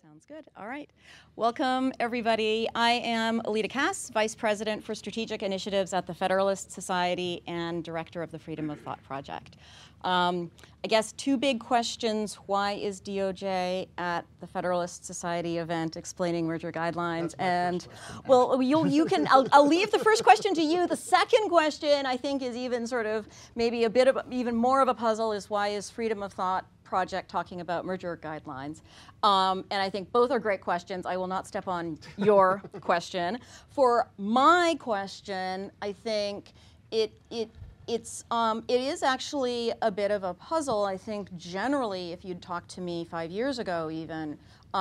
Sounds good. All right. Welcome, everybody. I am Alita Cass, Vice President for Strategic Initiatives at the Federalist Society and Director of the Freedom of Thought Project. I guess two big questions. Why is DOJ at the Federalist Society event explaining merger guidelines? And well, you can. I'll leave the first question to you. The second question, I think, is even sort of maybe a bit of even more of a puzzle. Is why is Freedom of Thought Project talking about merger guidelines? And I think both are great questions. I will not step on your question. For my question, I think it is actually a bit of a puzzle. I think generally, if you'd talked to me 5 years ago even,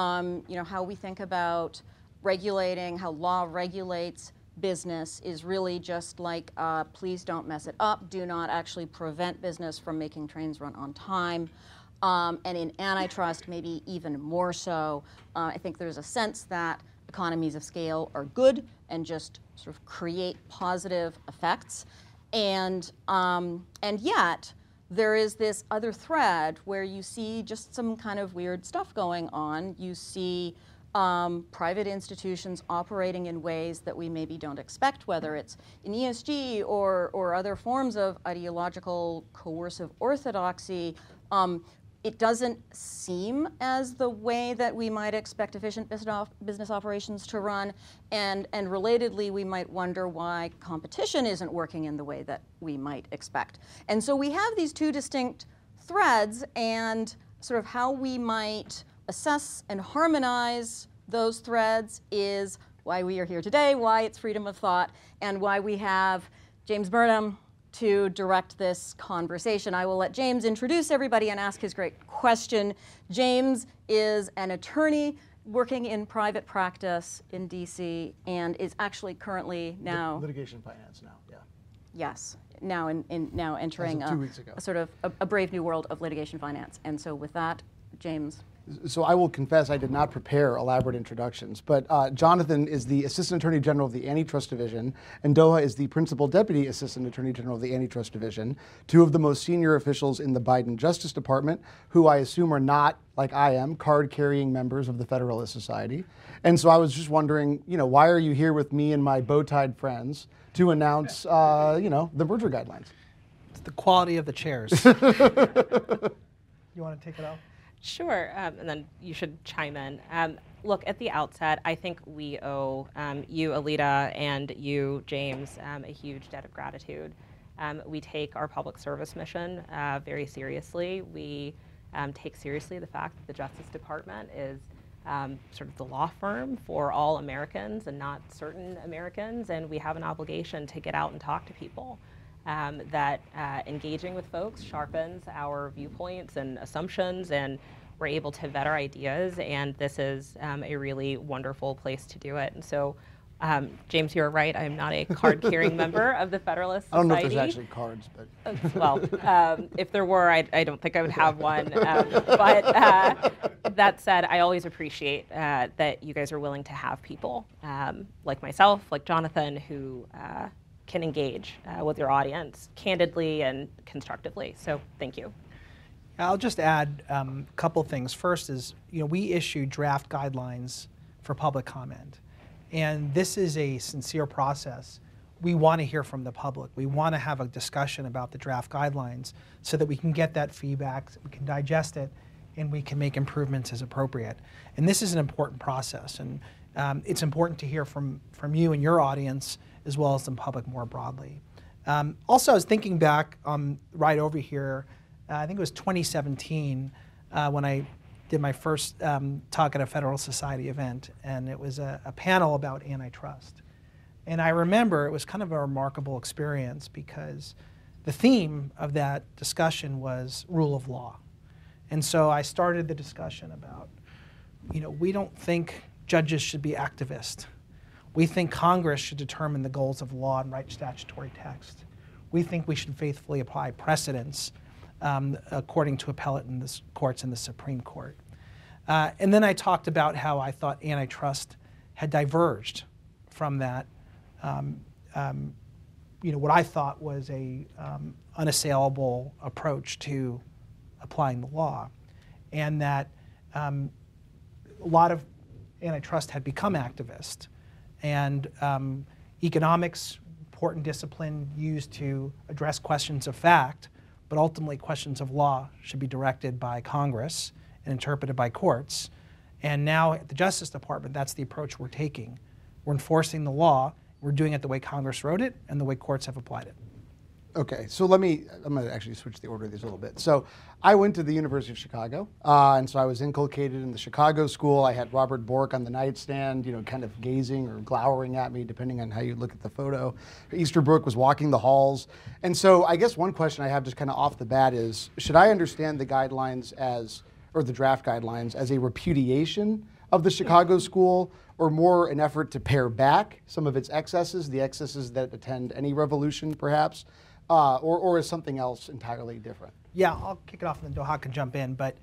how we think about regulating, how law regulates business is really just like, please don't mess it up. Do not actually prevent business from making trains run on time. And in antitrust, maybe even more so. I think there's a sense that economies of scale are good and just sort of create positive effects. And yet, there is this other thread where you see just some kind of weird stuff going on. You see private institutions operating in ways that we maybe don't expect, whether it's in ESG or other forms of ideological coercive orthodoxy. It doesn't seem as the way that we might expect efficient business operations to run, and relatedly, we might wonder why competition isn't working in the way that we might expect. And so we have these two distinct threads, and sort of how we might assess and harmonize those threads is why we are here today, why it's Freedom of Thought, and why we have James Burnham to direct this conversation. I will let James introduce everybody and ask his great question. James is an attorney working in private practice in DC and is actually currently now litigation finance now. Yeah. Yes, now now entering 2 weeks ago. a sort of a brave new world of litigation finance. And so with that, James. So I will confess I did not prepare elaborate introductions, but Jonathan is the Assistant Attorney General of the Antitrust Division, and Doha is the Principal Deputy Assistant Attorney General of the Antitrust Division, two of the most senior officials in the Biden Justice Department, who I assume are not, like I am, card-carrying members of the Federalist Society. And so I was just wondering, why are you here with me and my bow-tied friends to announce, the merger guidelines? It's the quality of the chairs. You want to take it off? Sure, and then you should chime in. Look, at the outset, I think we owe you, Alita, and you, James, a huge debt of gratitude. We take our public service mission very seriously. We take seriously the fact that the Justice Department is sort of the law firm for all Americans and not certain Americans, and we have an obligation to get out and talk to people. That engaging with folks sharpens our viewpoints and assumptions, and we're able to vet our ideas, and this is a really wonderful place to do it. And so, James, you're right, I'm not a card-carrying member of the Federalist Society. I don't know if there's actually cards, but... Well, if there were, I don't think I would have one. But that said, I always appreciate that you guys are willing to have people like myself, like Jonathan, who can engage with your audience candidly and constructively. So thank you. I'll just add a couple things. First is, we issue draft guidelines for public comment. And this is a sincere process. We want to hear from the public. We want to have a discussion about the draft guidelines so that we can get that feedback, we can digest it, and we can make improvements as appropriate. And this is an important process. And it's important to hear from you and your audience as well as the public more broadly. Also, I was thinking back right over here, I think it was 2017 when I did my first talk at a Federal Society event, and it was a panel about antitrust. And I remember it was kind of a remarkable experience because the theme of that discussion was rule of law. And so I started the discussion about, we don't think judges should be activists. We think Congress should determine the goals of law and write statutory text. We think we should faithfully apply precedents according to appellate in the courts and the Supreme Court. And then I talked about how I thought antitrust had diverged from that, what I thought was a unassailable approach to applying the law, and that a lot of antitrust had become activist, and economics, important discipline used to address questions of fact, but ultimately questions of law should be directed by Congress and interpreted by courts. And now at the Justice Department, that's the approach we're taking. We're enforcing the law. We're doing it the way Congress wrote it and the way courts have applied it. Okay, so I'm going to actually switch the order of these a little bit. So I went to the University of Chicago, and so I was inculcated in the Chicago school. I had Robert Bork on the nightstand, kind of gazing or glowering at me, depending on how you look at the photo. Easterbrook was walking the halls. And so I guess one question I have just kind of off the bat is, should I understand the guidelines or the draft guidelines as a repudiation of the Chicago school, or more an effort to pare back some of its excesses, the excesses that attend any revolution, perhaps? Or is something else entirely different? Yeah, I'll kick it off and then Doha can jump in, but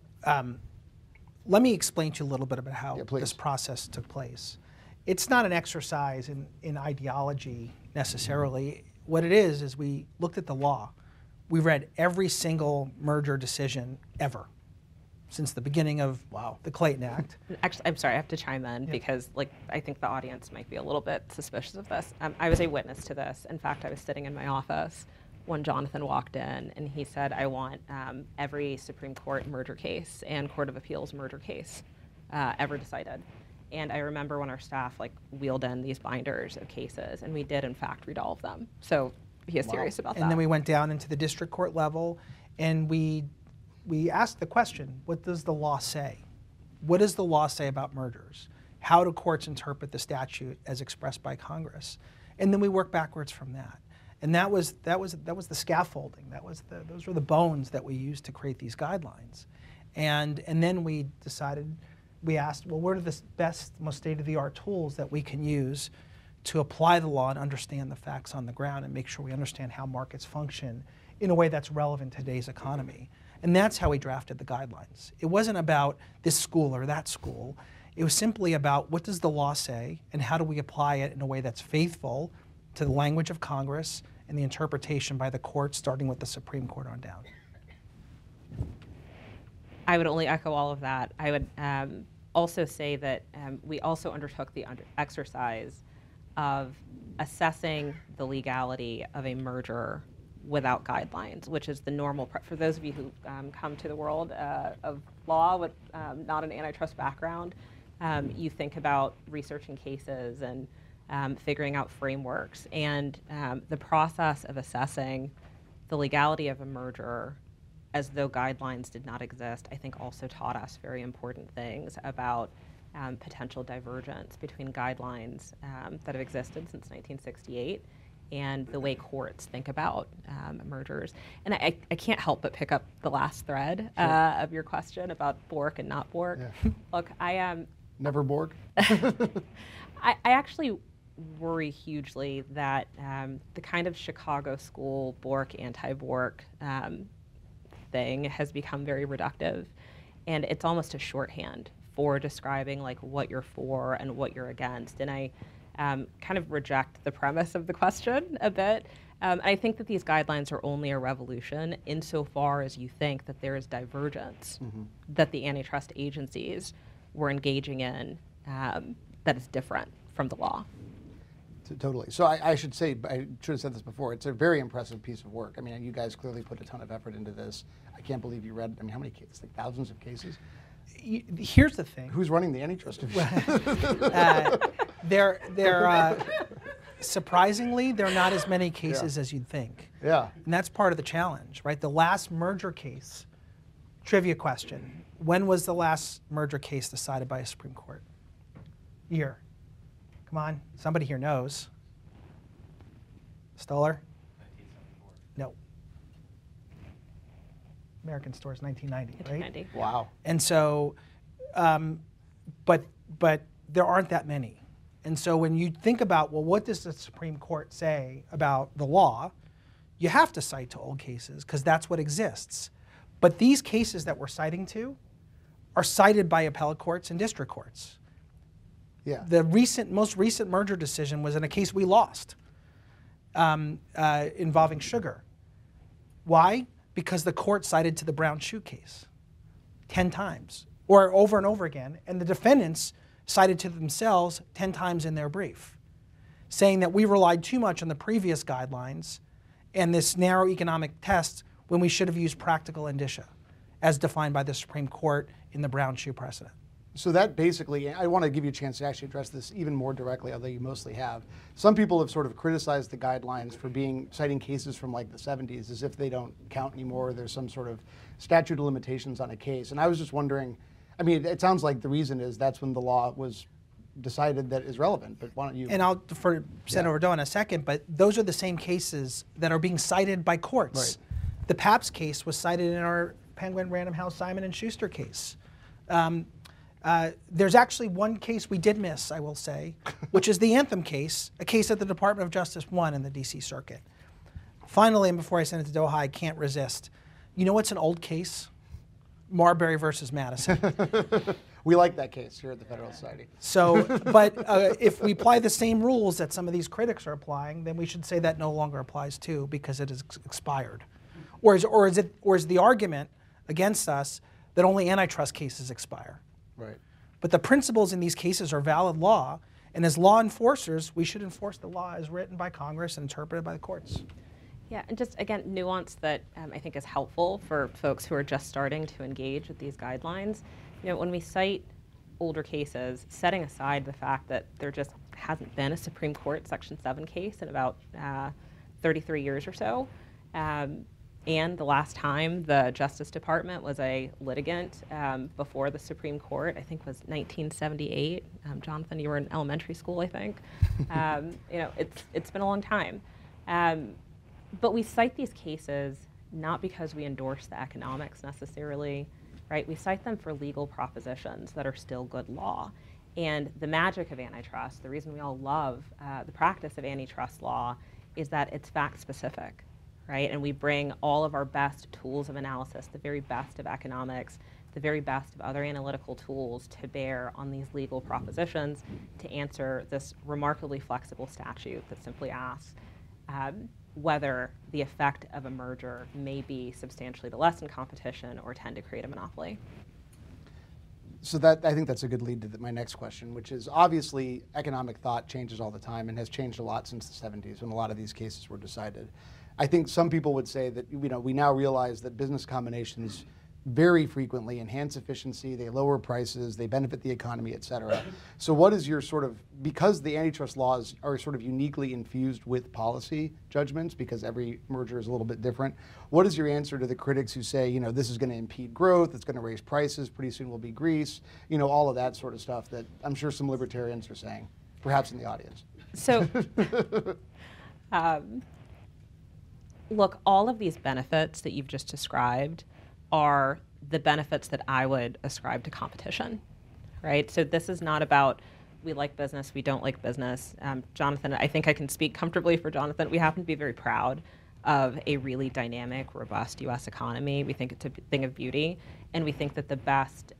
let me explain to you a little bit about how this process took place. It's not an exercise in ideology necessarily. What it is we looked at the law. We read every single merger decision ever since the beginning of the Clayton Act. Actually, I'm sorry, I have to chime in because I think the audience might be a little bit suspicious of this. I was a witness to this. In fact, I was sitting in my office when Jonathan walked in and he said, I want every Supreme Court merger case and Court of Appeals merger case ever decided. And I remember when our staff wheeled in these binders of cases, and we did in fact read all of them. So he is serious about that. And then we went down into the district court level, and we asked the question, what does the law say? What does the law say about mergers? How do courts interpret the statute as expressed by Congress? And then we work backwards from that. And that was the scaffolding. Those were the bones that we used to create these guidelines. And then we asked, well, what are the best, most state-of-the-art tools that we can use to apply the law and understand the facts on the ground and make sure we understand how markets function in a way that's relevant to today's economy? And that's how we drafted the guidelines. It wasn't about this school or that school. It was simply about what does the law say and how do we apply it in a way that's faithful to the language of Congress and the interpretation by the courts, starting with the Supreme Court on down. I would only echo all of that. I would also say that we also undertook the exercise of assessing the legality of a merger without guidelines, which is the normal, for those of you who come to the world of law with not an antitrust background, you think about researching cases and figuring out frameworks. And the process of assessing the legality of a merger as though guidelines did not exist, I think also taught us very important things about potential divergence between guidelines that have existed since 1968 and the way courts think about mergers. And I can't help but pick up the last thread of your question about Bork and not Bork. Yeah. Look, I am... Never Bork? I actually worry hugely that the kind of Chicago school Bork, anti-Bork thing has become very reductive. And it's almost a shorthand for describing what you're for and what you're against. And I kind of reject the premise of the question a bit. I think that these guidelines are only a revolution insofar as you think that there is divergence that the antitrust agencies were engaging in that is different from the law. Totally. So I should say, I should have said this before, it's a very impressive piece of work. I mean, you guys clearly put a ton of effort into this. I can't believe you read, how many cases? Thousands of cases? Here's the thing. Who's running the antitrust division? Surprisingly, there are not as many cases as you'd think. Yeah. And that's part of the challenge, right? The last merger case, trivia question, when was the last merger case decided by a Supreme Court? Year. Come on, somebody here knows. Stoller? 1974. No. American Stores, 1990, right? 1990. Wow. And so, but there aren't that many. And so when you think about, well, what does the Supreme Court say about the law, you have to cite to old cases because that's what exists. But these cases that we're citing to are cited by appellate courts and district courts. Yeah. The most recent merger decision was in a case we lost involving sugar. Why? Because the court cited to the brown shoe case 10 times. or over and over again, and the defendants cited to themselves 10 times in their brief, saying that we relied too much on the previous guidelines and this narrow economic test when we should have used practical indicia, as defined by the Supreme Court in the Brown shoe precedent. So that basically, I want to give you a chance to actually address this even more directly, although you mostly have. Some people have sort of criticized the guidelines for citing cases from like the 70s as if they don't count anymore. There's some sort of statute of limitations on a case. And I was just wondering, I mean, it sounds like the reason is that's when the law was decided that is relevant, but why don't you? And I'll defer to Senator Doe in a second, but those are the same cases that are being cited by courts. Right. The Pabst case was cited in our Penguin Random House Simon & Schuster case. There's actually one case we did miss, I will say, which is the Anthem case, a case that the Department of Justice won in the D.C. Circuit. Finally, and before I send it to Doha, I can't resist. You know what's an old case? Marbury versus Madison. We like that case here at the Federal Society. So, but if we apply the same rules that some of these critics are applying, then we should say that no longer applies too, because it has expired. Or is the argument against us that only antitrust cases expire? Right. But the principles in these cases are valid law, and as law enforcers, we should enforce the law as written by Congress and interpreted by the courts. Yeah, and just again, nuance that I think is helpful for folks who are just starting to engage with these guidelines. You know, when we cite older cases, setting aside the fact that there just hasn't been a Supreme Court Section 7 case in about 33 years or so, and the last time the Justice Department was a litigant before the Supreme Court, I think was 1978. Jonathan, you were in elementary school, I think. You know, it's been a long time. But we cite these cases not because we endorse the economics necessarily, right? We cite them for legal propositions that are still good law. And the magic of antitrust, the reason we all love the practice of antitrust law, is that it's fact-specific, right? And we bring all of our best tools of analysis, the very best of economics, the very best of other analytical tools to bear on these legal propositions to answer this remarkably flexible statute that simply asks whether the effect of a merger may be substantially to lessen competition or tend to create a monopoly. So that, I think that's a good lead to my next question, which is obviously economic thought changes all the time and has changed a lot since the 70s when a lot of these cases were decided. I think some people would say that we now realize that business combinations very frequently enhance efficiency, they lower prices, they benefit the economy, et cetera. So what is your sort of, because the antitrust laws are sort of uniquely infused with policy judgments, because every merger is a little bit different, what is your answer to the critics who say, this is going to impede growth, it's going to raise prices, pretty soon we'll be Greece, all of that sort of stuff that I'm sure some libertarians are saying, perhaps in the audience. So, look, all of these benefits that you've just described are the benefits that I would ascribe to competition, right? So this is not about we like business, we don't like business. Jonathan, I think I can speak comfortably for Jonathan. We happen to be very proud of a really dynamic, robust U.S. economy. We think it's a thing of beauty, and we think that the best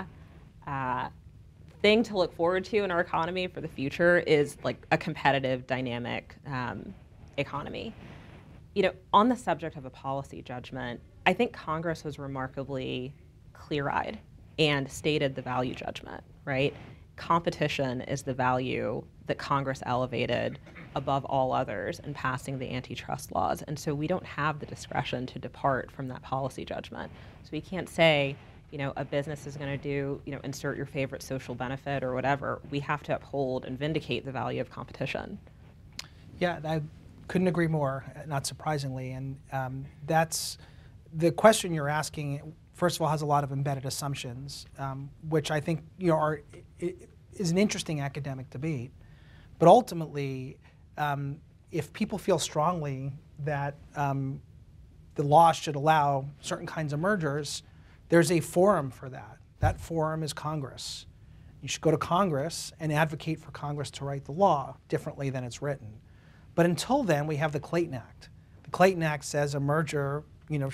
thing to look forward to in our economy for the future is like a competitive, dynamic economy. On the subject of a policy judgment, I think Congress was remarkably clear-eyed and stated the value judgment, right? Competition is the value that Congress elevated above all others in passing the antitrust laws. And so we don't have the discretion to depart from that policy judgment. So we can't say, a business is going to do, insert your favorite social benefit or whatever. We have to uphold and vindicate the value of competition. Yeah, I couldn't agree more, not surprisingly. And that's the question you're asking, first of all, has a lot of embedded assumptions, which I think is an interesting academic debate. But ultimately, if people feel strongly that the law should allow certain kinds of mergers, there's a forum for that. That forum is Congress. You should go to Congress and advocate for Congress to write the law differently than it's written. But until then, we have the Clayton Act. The Clayton Act says a merger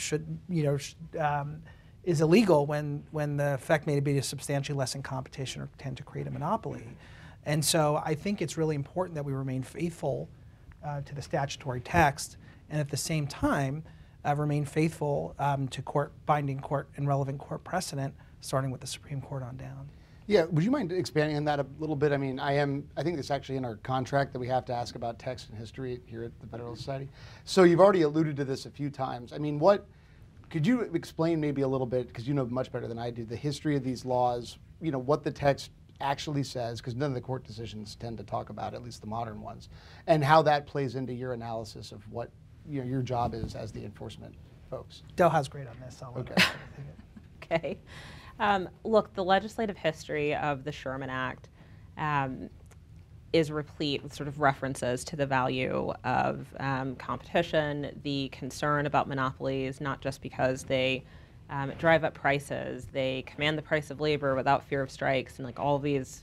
is illegal when the effect may be to substantially lessen competition or tend to create a monopoly. And so I think it's really important that we remain faithful to the statutory text, and at the same time remain faithful to binding court and relevant court precedent starting with the Supreme Court on down. Yeah, would you mind expanding on that a little bit? I mean, I think it's actually in our contract that we have to ask about text and history here at the Federalist Society. So you've already alluded to this a few times. I mean, could you explain maybe a little bit, because you know much better than I do, the history of these laws, you know, what the text actually says, because none of the court decisions tend to talk about, at least the modern ones, and how that plays into your analysis of what your job is as the enforcement folks. Dell's great on this. Okay. Okay. Look, the legislative history of the Sherman Act is replete with sort of references to the value of competition, the concern about monopolies, not just because they drive up prices, they command the price of labor without fear of strikes, and like all these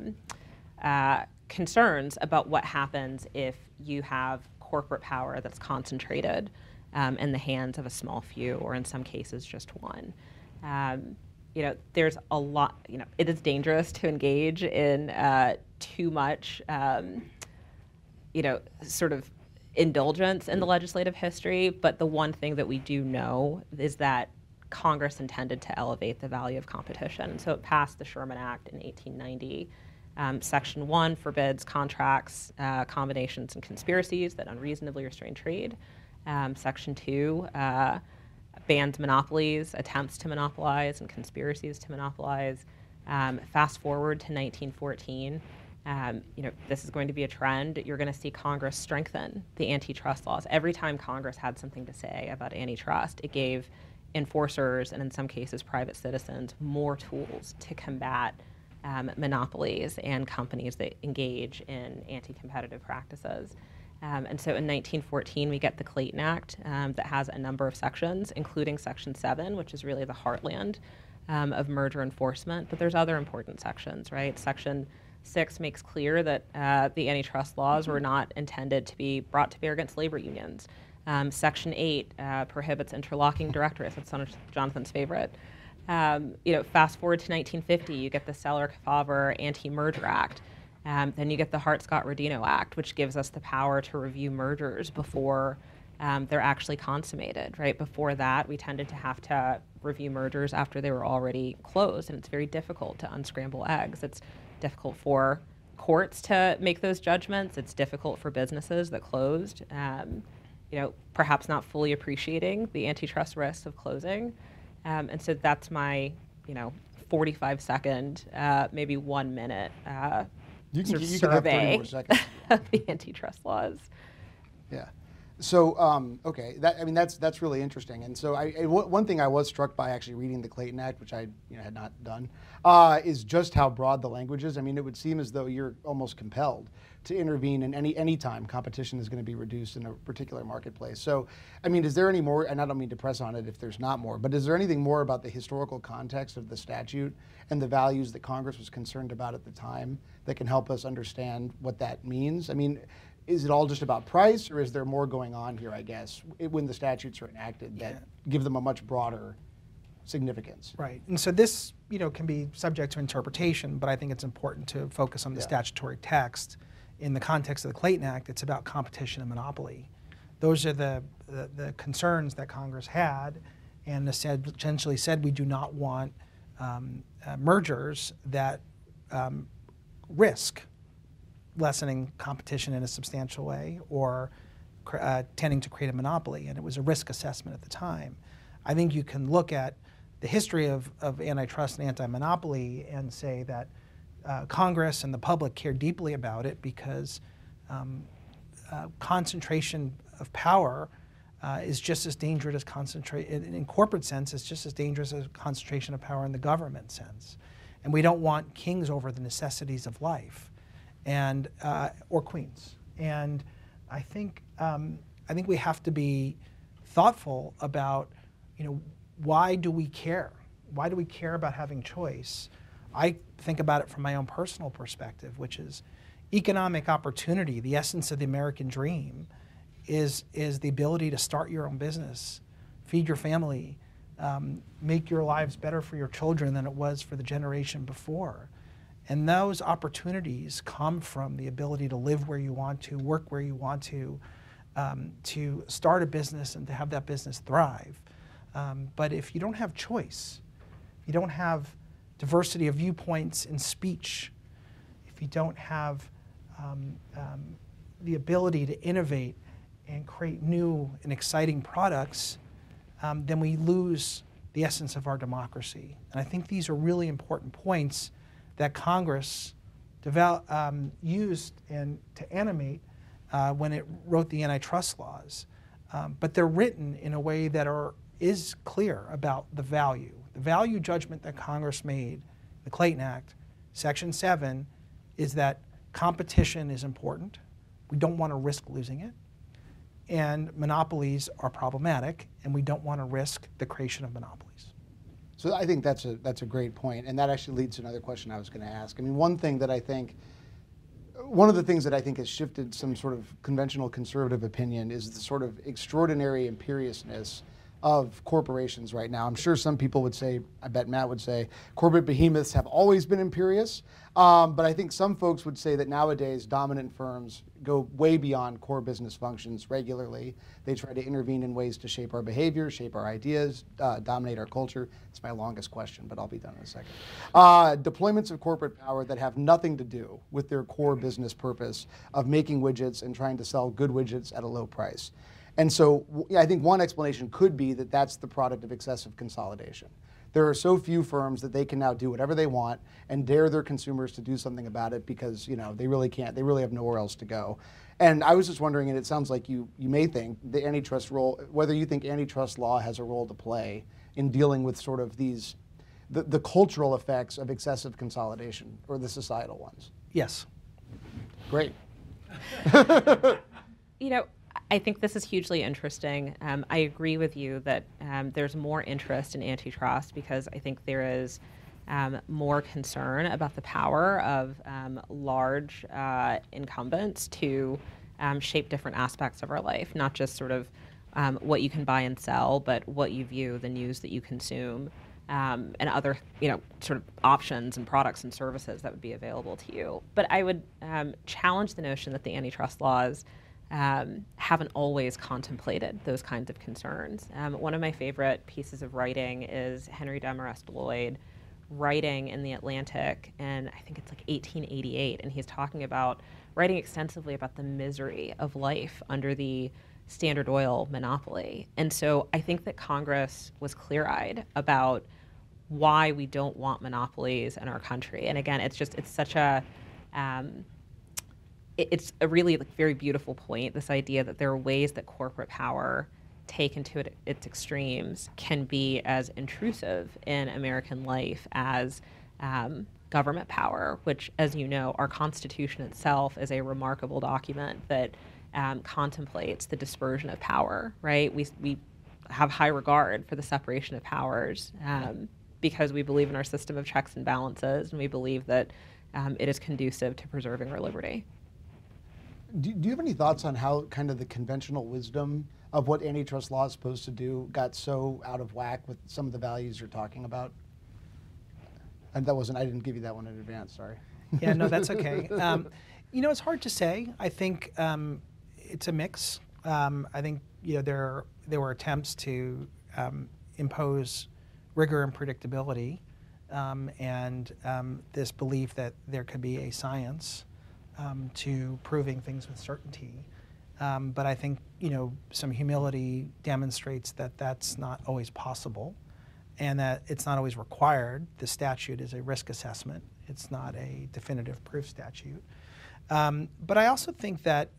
concerns about what happens if you have corporate power that's concentrated in the hands of a small few, or in some cases just one. You know, there's a lot, you know, it is dangerous to engage in too much, you know, sort of indulgence in the legislative history, but the one thing that we do know is that Congress intended to elevate the value of competition. So it passed the Sherman Act in 1890. Section 1 forbids contracts, combinations, and conspiracies that unreasonably restrain trade. Section 2 bans monopolies, attempts to monopolize, and conspiracies to monopolize. Fast forward to 1914, you know, this is going to be a trend. You're going to see Congress strengthen the antitrust laws. Every time Congress had something to say about antitrust, it gave enforcers, and in some cases private citizens, more tools to combat monopolies and companies that engage in anti-competitive practices. And so in 1914, we get the Clayton Act that has a number of sections, including Section 7, which is really the heartland of merger enforcement. But there's other important sections, right? Section 6 makes clear that the antitrust laws were not intended to be brought to bear against labor unions. Section 8 prohibits interlocking directorates. That's one of Jonathan's favorite. You know, fast forward to 1950, you get the Seller-Kefauver Anti-Merger Act. Then you get the Hart-Scott-Rodino Act, which gives us the power to review mergers before they're actually consummated, right? Before that, we tended to have to review mergers after they were already closed, and it's very difficult to unscramble eggs. It's difficult for courts to make those judgments. It's difficult for businesses that closed, you know, perhaps not fully appreciating the antitrust risks of closing. And so that's my, you know, 45-second, maybe 1 minute You sort of can have 30 survey more seconds. of the antitrust laws. Yeah. So, okay, that's really interesting. And so one thing I was struck by actually reading the Clayton Act, which I had not done, is just how broad the language is. I mean, it would seem as though you're almost compelled to intervene in any time competition is going to be reduced in a particular marketplace. So, I mean, is there any more, and I don't mean to press on it if there's not more, but is there anything more about the historical context of the statute and the values that Congress was concerned about at the time that can help us understand what that means? I mean, is it all just about price, or is there more going on here, I guess, when the statutes are enacted that give them a much broader significance? Right, and so this, can be subject to interpretation, but I think it's important to focus on the statutory text. In the context of the Clayton Act, it's about competition and monopoly. Those are the concerns that Congress had, and essentially said we do not want mergers that risk lessening competition in a substantial way or tending to create a monopoly, and it was a risk assessment at the time. I think you can look at the history of antitrust and anti-monopoly and say that Congress and the public care deeply about it because concentration of power is just as dangerous as concentration, in corporate sense, it's just as dangerous as concentration of power in the government sense. And we don't want kings over the necessities of life, and or queens. And I think we have to be thoughtful about, why do we care? Why do we care about having choice? I think about it from my own personal perspective, which is economic opportunity. The essence of the American dream is the ability to start your own business, feed your family, make your lives better for your children than it was for the generation before. And those opportunities come from the ability to live where you want to, work where you want to start a business and to have that business thrive. But if you don't have choice, you don't have diversity of viewpoints in speech, if you don't have the ability to innovate and create new and exciting products, then we lose the essence of our democracy. And I think these are really important points that Congress used to animate when it wrote the antitrust laws. But they're written in a way that is clear about the value. The value judgment that Congress made, the Clayton Act, Section 7, is that competition is important. We don't want to risk losing it. And monopolies are problematic, and we don't want to risk the creation of monopolies. So I think that's a great point, and that actually leads to another question I was going to ask. I mean, one of the things that I think has shifted some sort of conventional conservative opinion is the sort of extraordinary imperiousness of corporations right now. I'm sure some people would say, I bet Matt would say, corporate behemoths have always been imperious. But I think some folks would say that nowadays dominant firms go way beyond core business functions regularly. They try to intervene in ways to shape our behavior, shape our ideas, dominate our culture. It's my longest question, but I'll be done in a second. Deployments of corporate power that have nothing to do with their core business purpose of making widgets and trying to sell good widgets at a low price. And so I think one explanation could be that that's the product of excessive consolidation. There are so few firms that they can now do whatever they want and dare their consumers to do something about it because they really can't. They really have nowhere else to go. And I was just wondering, and it sounds like you may think the antitrust role, whether you think antitrust law has a role to play in dealing with sort of the cultural effects of excessive consolidation or the societal ones. Yes. Great. I think this is hugely interesting. I agree with you that there's more interest in antitrust because I think there is more concern about the power of large incumbents to shape different aspects of our life, not just sort of what you can buy and sell, but what you view, the news that you consume, and other sort of options and products and services that would be available to you. But I would challenge the notion that the antitrust laws haven't always contemplated those kinds of concerns. One of my favorite pieces of writing is Henry Demarest Lloyd writing in The Atlantic, and I think it's like 1888, and he's writing extensively about the misery of life under the Standard Oil monopoly. And so I think that Congress was clear-eyed about why we don't want monopolies in our country. And again, it's such a it's a really very beautiful point, this idea that there are ways that corporate power taken to its extremes can be as intrusive in American life as government power, which, as you know, our Constitution itself is a remarkable document that contemplates the dispersion of power, right? We have high regard for the separation of powers because we believe in our system of checks and balances, and we believe that it is conducive to preserving our liberty. Do you have any thoughts on how kind of the conventional wisdom of what antitrust law is supposed to do got so out of whack with some of the values you're talking about? And I didn't give you that one in advance, sorry. Yeah, no, that's okay. It's hard to say. I think it's a mix. I think there were attempts to impose rigor and predictability, and this belief that there could be a science to proving things with certainty. But I think some humility demonstrates that that's not always possible, and that it's not always required. The statute is a risk assessment. It's not a definitive proof statute. But I also think that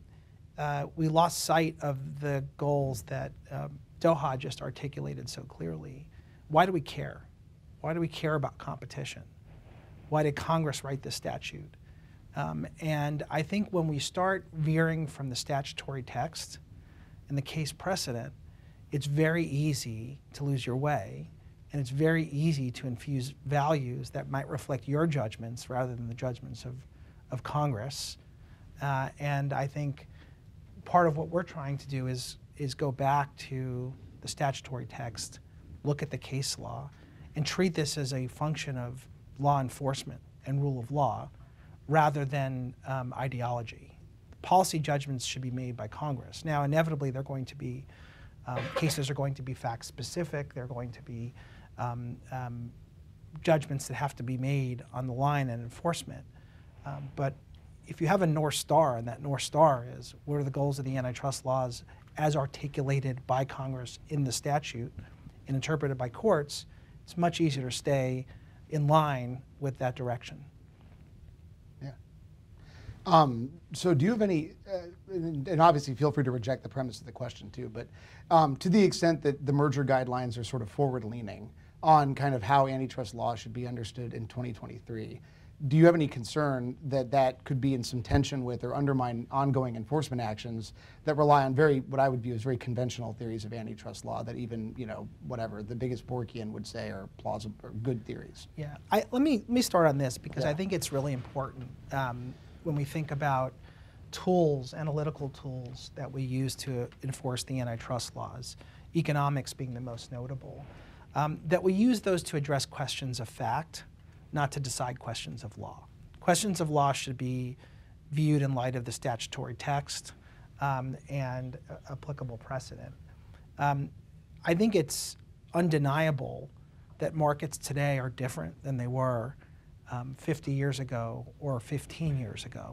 we lost sight of the goals that Doha just articulated so clearly. Why do we care? Why do we care about competition? Why did Congress write this statute? And I think when we start veering from the statutory text and the case precedent, it's very easy to lose your way, and it's very easy to infuse values that might reflect your judgments rather than the judgments of Congress. And I think part of what we're trying to do is go back to the statutory text, look at the case law, and treat this as a function of law enforcement and rule of law rather than ideology. Policy judgments should be made by Congress. Now, inevitably, they're going to be, cases are going to be fact specific, they're going to be judgments that have to be made on the line and enforcement. But if you have a North Star, and that North Star is what are the goals of the antitrust laws as articulated by Congress in the statute and interpreted by courts, it's much easier to stay in line with that direction. Yeah. So do you have any, and obviously feel free to reject the premise of the question too, but to the extent that the merger guidelines are sort of forward-leaning on kind of how antitrust law should be understood in 2023, do you have any concern that that could be in some tension with or undermine ongoing enforcement actions that rely on what I would view as very conventional theories of antitrust law that even, whatever, the biggest Borkian would say are plausible or good theories? Yeah, let me start on this because I think it's really important when we think about tools, analytical tools that we use to enforce the antitrust laws, economics being the most notable, that we use those to address questions of fact, not to decide questions of law. Questions of law should be viewed in light of the statutory text and applicable precedent. I think it's undeniable that markets today are different than they were 50 years ago or 15 years ago.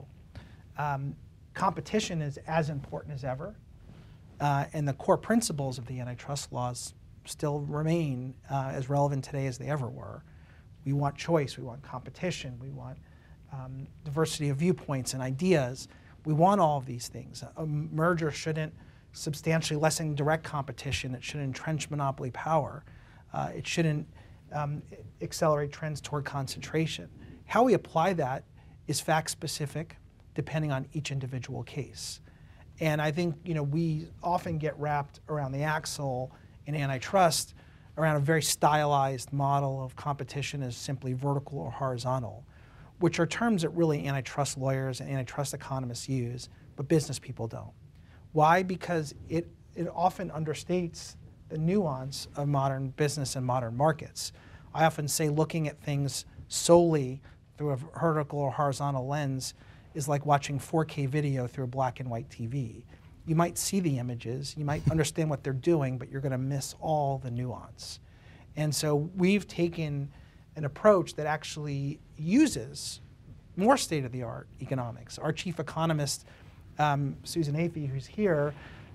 Competition is as important as ever, and the core principles of the antitrust laws still remain as relevant today as they ever were. We want choice, we want competition, we want diversity of viewpoints and ideas. We want all of these things. A merger shouldn't substantially lessen direct competition. It shouldn't entrench monopoly power. It shouldn't accelerate trends toward concentration. How we apply that is fact-specific, depending on each individual case. And I think we often get wrapped around the axle in antitrust around a very stylized model of competition as simply vertical or horizontal, which are terms that really antitrust lawyers and antitrust economists use, but business people don't. Why? Because it often understates the nuance of modern business and modern markets. I often say looking at things solely through a vertical or horizontal lens is like watching 4K video through a black and white TV. You might see the images, you might understand what they're doing, but you're going to miss all the nuance. And so we've taken an approach that actually uses more state-of-the-art economics. Our chief economist, Susan Athey, who's here,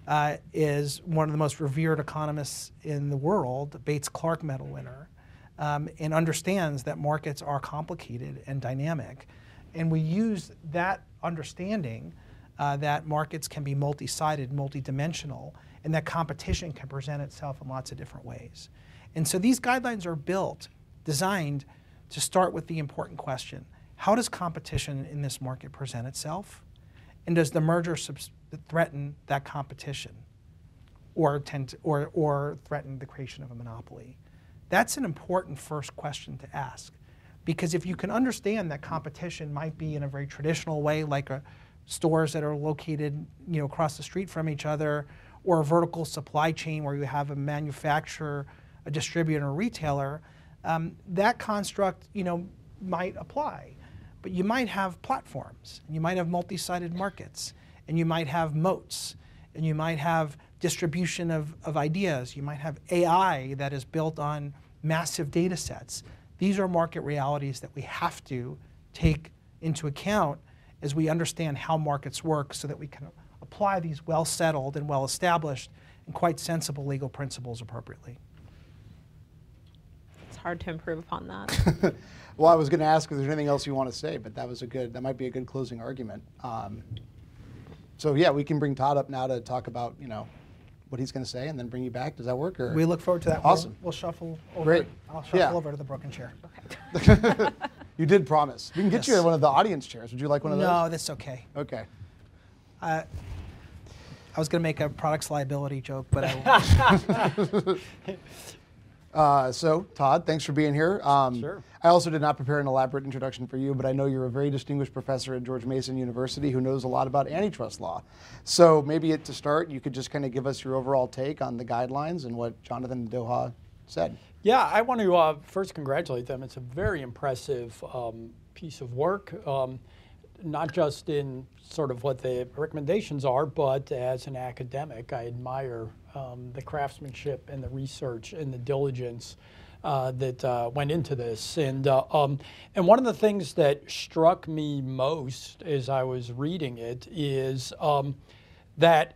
is one of the most revered economists in the world, Bates Clark Medal winner, and understands that markets are complicated and dynamic. And we use that understanding that markets can be multi-sided, multi-dimensional, and that competition can present itself in lots of different ways. And so these guidelines are designed to start with the important question: how does competition in this market present itself? And does the merger threaten that competition or threaten the creation of a monopoly? That's an important first question to ask, because if you can understand that competition might be in a very traditional way, like stores that are located across the street from each other, or a vertical supply chain where you have a manufacturer, a distributor, a retailer, that construct might apply. But you might have platforms, and you might have multi-sided markets, and you might have moats, and you might have distribution of ideas. You might have AI that is built on massive data sets. These are market realities that we have to take into account as we understand how markets work, so that we can apply these well-settled and well-established and quite sensible legal principles appropriately. It's hard to improve upon that. Well, I was going to ask if there's anything else you want to say, but that might be a good closing argument. So yeah, we can bring Todd up now to talk about what he's going to say, and then bring you back. Does that work? Or? We look forward to that. Awesome. We'll shuffle over. Great. I'll shuffle over to the broken chair. Okay. You did promise. We can get Yes. you one of the audience chairs. Would you like one of those? No, that's okay. Okay. I was going to make a products liability joke, but I won't. So, Todd, thanks for being here. Sure. I also did not prepare an elaborate introduction for you, but I know you're a very distinguished professor at George Mason University who knows a lot about antitrust law. So maybe to start, you could just kind of give us your overall take on the guidelines and what Jonathan and Doha said. Yeah, I want to first congratulate them. It's a very impressive piece of work, not just in sort of what the recommendations are, but as an academic, I admire the craftsmanship and the research and the diligence that went into this. And one of the things that struck me most as I was reading it is that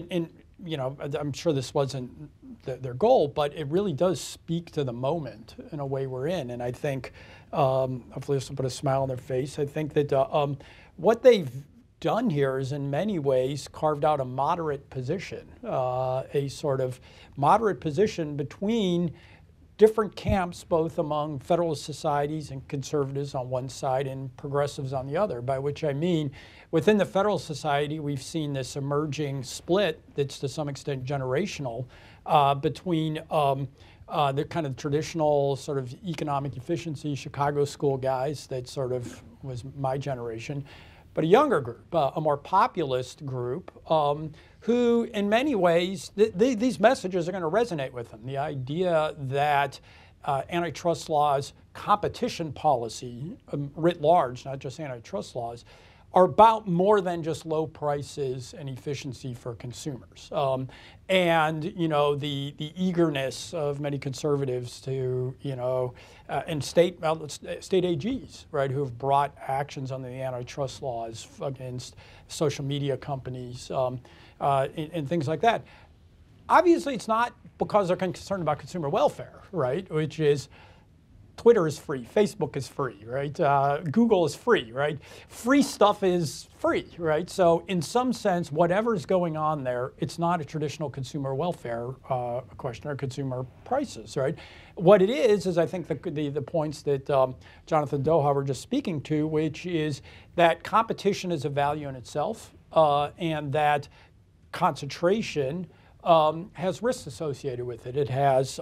I'm sure this wasn't their goal, but it really does speak to the moment in a way we're in. And I think, hopefully this will put a smile on their face. I think that what they've done here is in many ways carved out a moderate position, a sort of moderate position between different camps, both among Federalist societies and conservatives on one side and progressives on the other, by which I mean within the Federalist Society, we've seen this emerging split that's to some extent generational between the kind of traditional sort of economic efficiency Chicago school guys that sort of was my generation, but a younger group, a more populist group, who in many ways, these messages are going to resonate with them. The idea that antitrust laws, competition policy writ large, not just antitrust laws, are about more than just low prices and efficiency for consumers. And the eagerness of many conservatives to, and state AGs, right, who have brought actions under the antitrust laws against social media companies and things like that. Obviously, it's not because they're concerned about consumer welfare, right, which is Twitter is free, Facebook is free, right? Google is free, right? Free stuff is free, right? So in some sense, whatever's going on there, it's not a traditional consumer welfare question or consumer prices, right? What it is I think the points that Jonathan Doha were just speaking to, which is that competition is a value in itself, and that concentration has risks associated with it. It has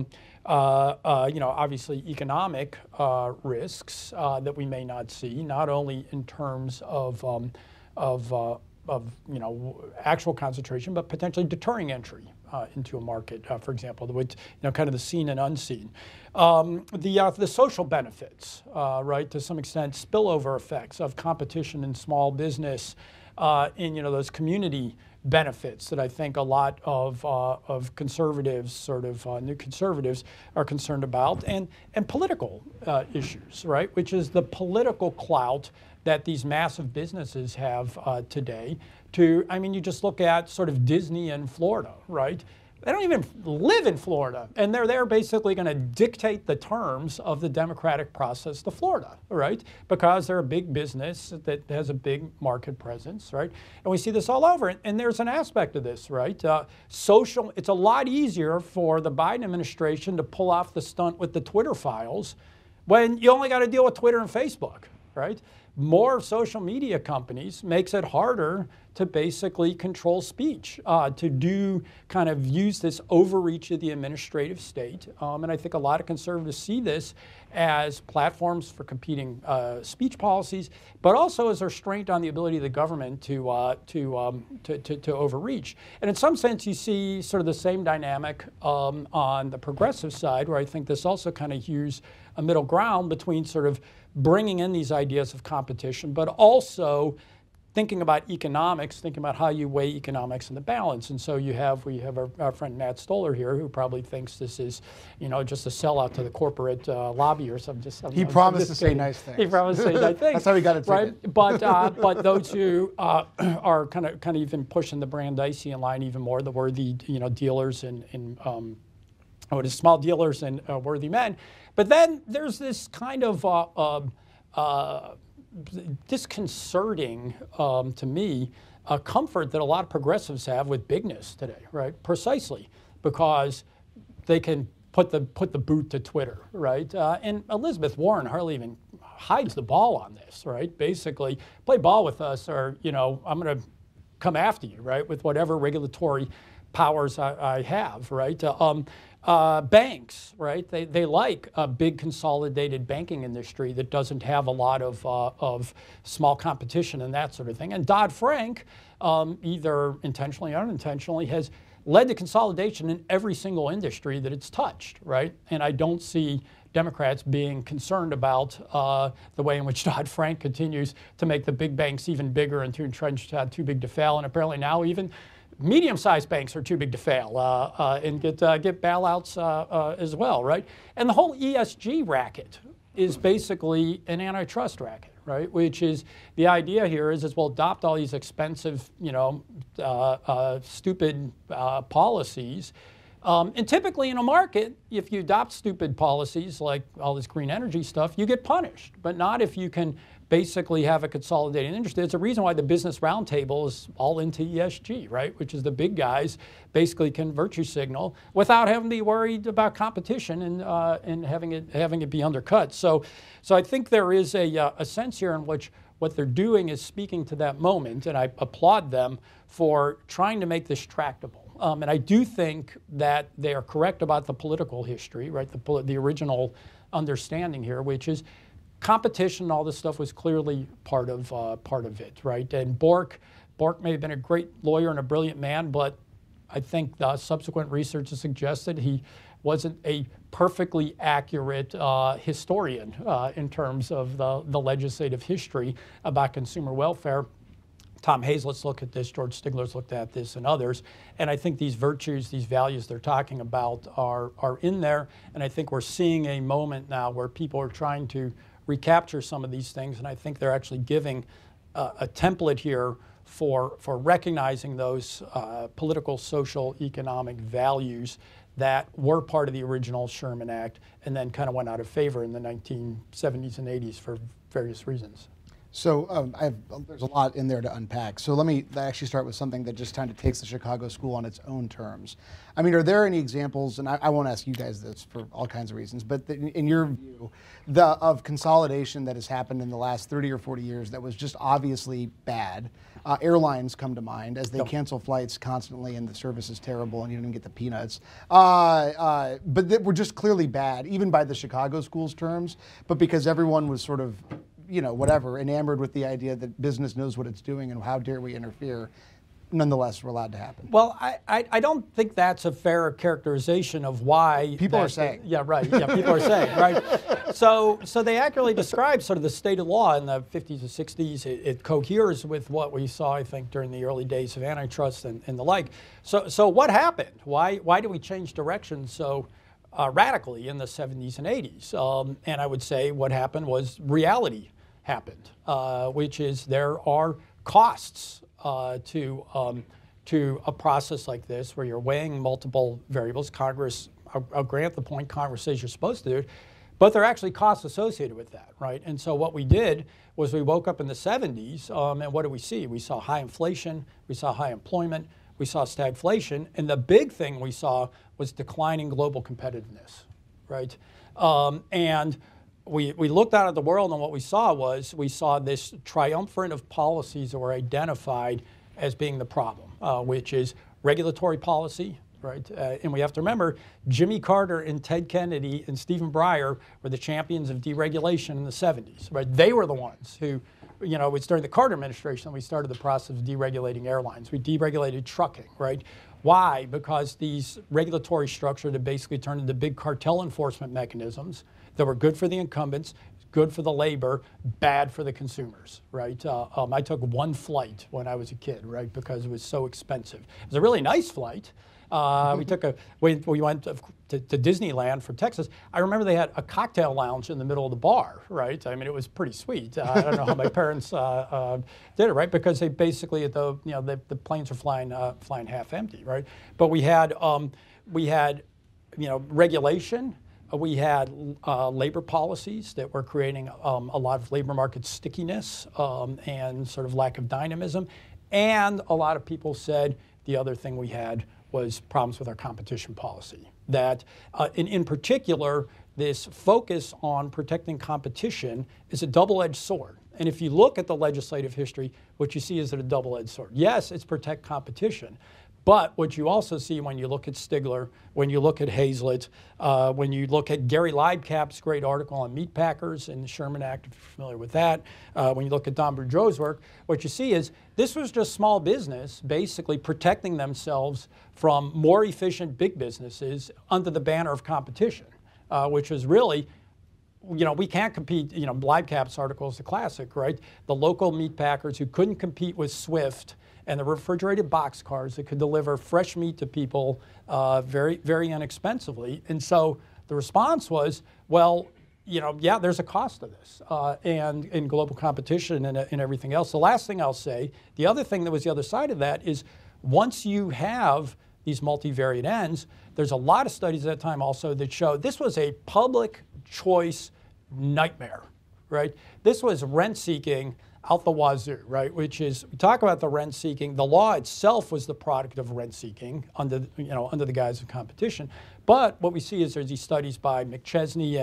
obviously economic risks that we may not see, not only in terms of actual concentration, but potentially deterring entry into a market, for example, which kind of the seen and unseen. The social benefits, right, to some extent, spillover effects of competition in small business, in those community benefits that I think a lot of conservatives, sort of new conservatives, are concerned about, and political issues, right, which is the political clout that these massive businesses have today. You just look at sort of Disney in Florida, right? They don't even live in Florida, and they're there basically going to dictate the terms of the democratic process to Florida, right? Because they're a big business that has a big market presence, right? And we see this all over, and there's an aspect of this, right? It's a lot easier for the Biden administration to pull off the stunt with the Twitter files when you only got to deal with Twitter and Facebook, right? More social media companies makes it harder to basically control speech, to use this overreach of the administrative state. And I think a lot of conservatives see this as platforms for competing speech policies, but also as a restraint on the ability of the government to overreach. And in some sense, you see sort of the same dynamic on the progressive side, where I think this also kind of hews a middle ground between sort of bringing in these ideas of competition, but also thinking about economics, thinking about how you weigh economics in the balance. And so we have our friend Matt Stoller here, who probably thinks this is, just a sellout to the corporate lobby or something. He promised to say nice things. He promised to say nice things. That's how he got it right? But those who are kind of even pushing the Brandeisian line even more, the worthy dealers and small dealers and worthy men. But then there's this kind of disconcerting, to me, comfort that a lot of progressives have with bigness today, right? Precisely because they can put the boot to Twitter, right? And Elizabeth Warren hardly even hides the ball on this, right? Basically, play ball with us, or I'm going to come after you, right? With whatever regulatory powers I have, right? Banks, right? They like a big consolidated banking industry that doesn't have a lot of small competition and that sort of thing. And Dodd-Frank, either intentionally or unintentionally, has led to consolidation in every single industry that it's touched, right? And I don't see Democrats being concerned about the way in which Dodd-Frank continues to make the big banks even bigger and to entrench too big to fail. And apparently now even medium-sized banks are too big to fail and get bailouts as well, right? And the whole ESG racket is basically an antitrust racket, right? Which is the idea here is we'll adopt all these expensive, stupid policies. And typically in a market, if you adopt stupid policies like all this green energy stuff, you get punished, but not if you can basically have a consolidated industry. It's a reason why the Business Roundtable is all into ESG, right? Which is the big guys basically can virtue signal without having to be worried about competition and having it be undercut. So I think there is a sense here in which what they're doing is speaking to that moment, and I applaud them for trying to make this tractable. And I do think that they are correct about the political history, right? The original understanding here, which is competition and all this stuff was clearly part of it, right? And Bork may have been a great lawyer and a brilliant man, but I think the subsequent research has suggested he wasn't a perfectly accurate historian in terms of the legislative history about consumer welfare. Tom Hazlett's looked at this, George Stigler's looked at this, and others. And I think these virtues, these values they're talking about are in there. And I think we're seeing a moment now where people are trying to recapture some of these things. And I think they're actually giving a template here for recognizing those political, social, economic values that were part of the original Sherman Act and then kind of went out of favor in the 1970s and 80s for various reasons. So there's a lot in there to unpack. So let me actually start with something that just kind of takes the Chicago school on its own terms. I mean, are there any examples, and I won't ask you guys this for all kinds of reasons, but in your view, of consolidation that has happened in the last 30 or 40 years that was just obviously bad? Airlines come to mind as they cancel flights constantly and the service is terrible and you don't even get the peanuts. But that were just clearly bad, even by the Chicago school's terms, but because everyone was sort of enamored with the idea that business knows what it's doing and how dare we interfere, nonetheless were allowed to happen. Well, I don't think that's a fair characterization of why people are saying. Yeah, right. Yeah, people are saying, right? So they accurately describe sort of the state of law in the 50s and 60s. It coheres with what we saw, I think, during the early days of antitrust and the like. So what happened? Why do we change direction so radically in the 70s and 80s? And I would say what happened was reality happened, which is there are costs to a process like this where you're weighing multiple variables. Congress, I'll grant the point Congress says you're supposed to do, but there are actually costs associated with that, right? And so what we did was we woke up in the 70s, and what did we see? We saw high inflation, we saw high employment, we saw stagflation, and the big thing we saw was declining global competitiveness, right? And we looked out at the world, and what we saw this triumvirate of policies that were identified as being the problem, which is regulatory policy, right? And we have to remember, Jimmy Carter and Ted Kennedy and Stephen Breyer were the champions of deregulation in the 70s, right? They were the ones who, it was during the Carter administration that we started the process of deregulating airlines. We deregulated trucking, right? Why? Because these regulatory structures had basically turned into big cartel enforcement mechanisms that were good for the incumbents, good for the labor, bad for the consumers, right? I took one flight when I was a kid, right, because it was so expensive. It was a really nice flight. We went to Disneyland from Texas. I remember they had a cocktail lounge in the middle of the bar, right? I mean, it was pretty sweet. I don't know how my parents did it, right? Because they basically, the planes were flying half empty, right? But we had regulation. We had labor policies that were creating a lot of labor market stickiness and sort of lack of dynamism. And a lot of people said the other thing we had was problems with our competition policy. That, in particular, this focus on protecting competition is a double-edged sword. And if you look at the legislative history, what you see is a double-edged sword. Yes, it's protect competition. But what you also see when you look at Stigler, when you look at Hazlett, when you look at Gary Leibkap's great article on meat packers in the Sherman Act, if you're familiar with that, when you look at Don Boudreaux's work, what you see is this was just small business basically protecting themselves from more efficient big businesses under the banner of competition, which was really we can't compete. Blybcap's article is the classic, right? The local meat packers who couldn't compete with Swift and the refrigerated box cars that could deliver fresh meat to people very, very inexpensively. And so the response was, well, yeah, there's a cost to this, and in global competition and everything else. The last thing I'll say, the other thing that was the other side of that is once you have these multivariate ends, there's a lot of studies at that time also that show this was a public choice nightmare, right? This was rent seeking out the wazoo, right? Which is, we talk about the rent seeking. The law itself was the product of rent seeking under the guise of competition. But what we see is there's these studies by McChesney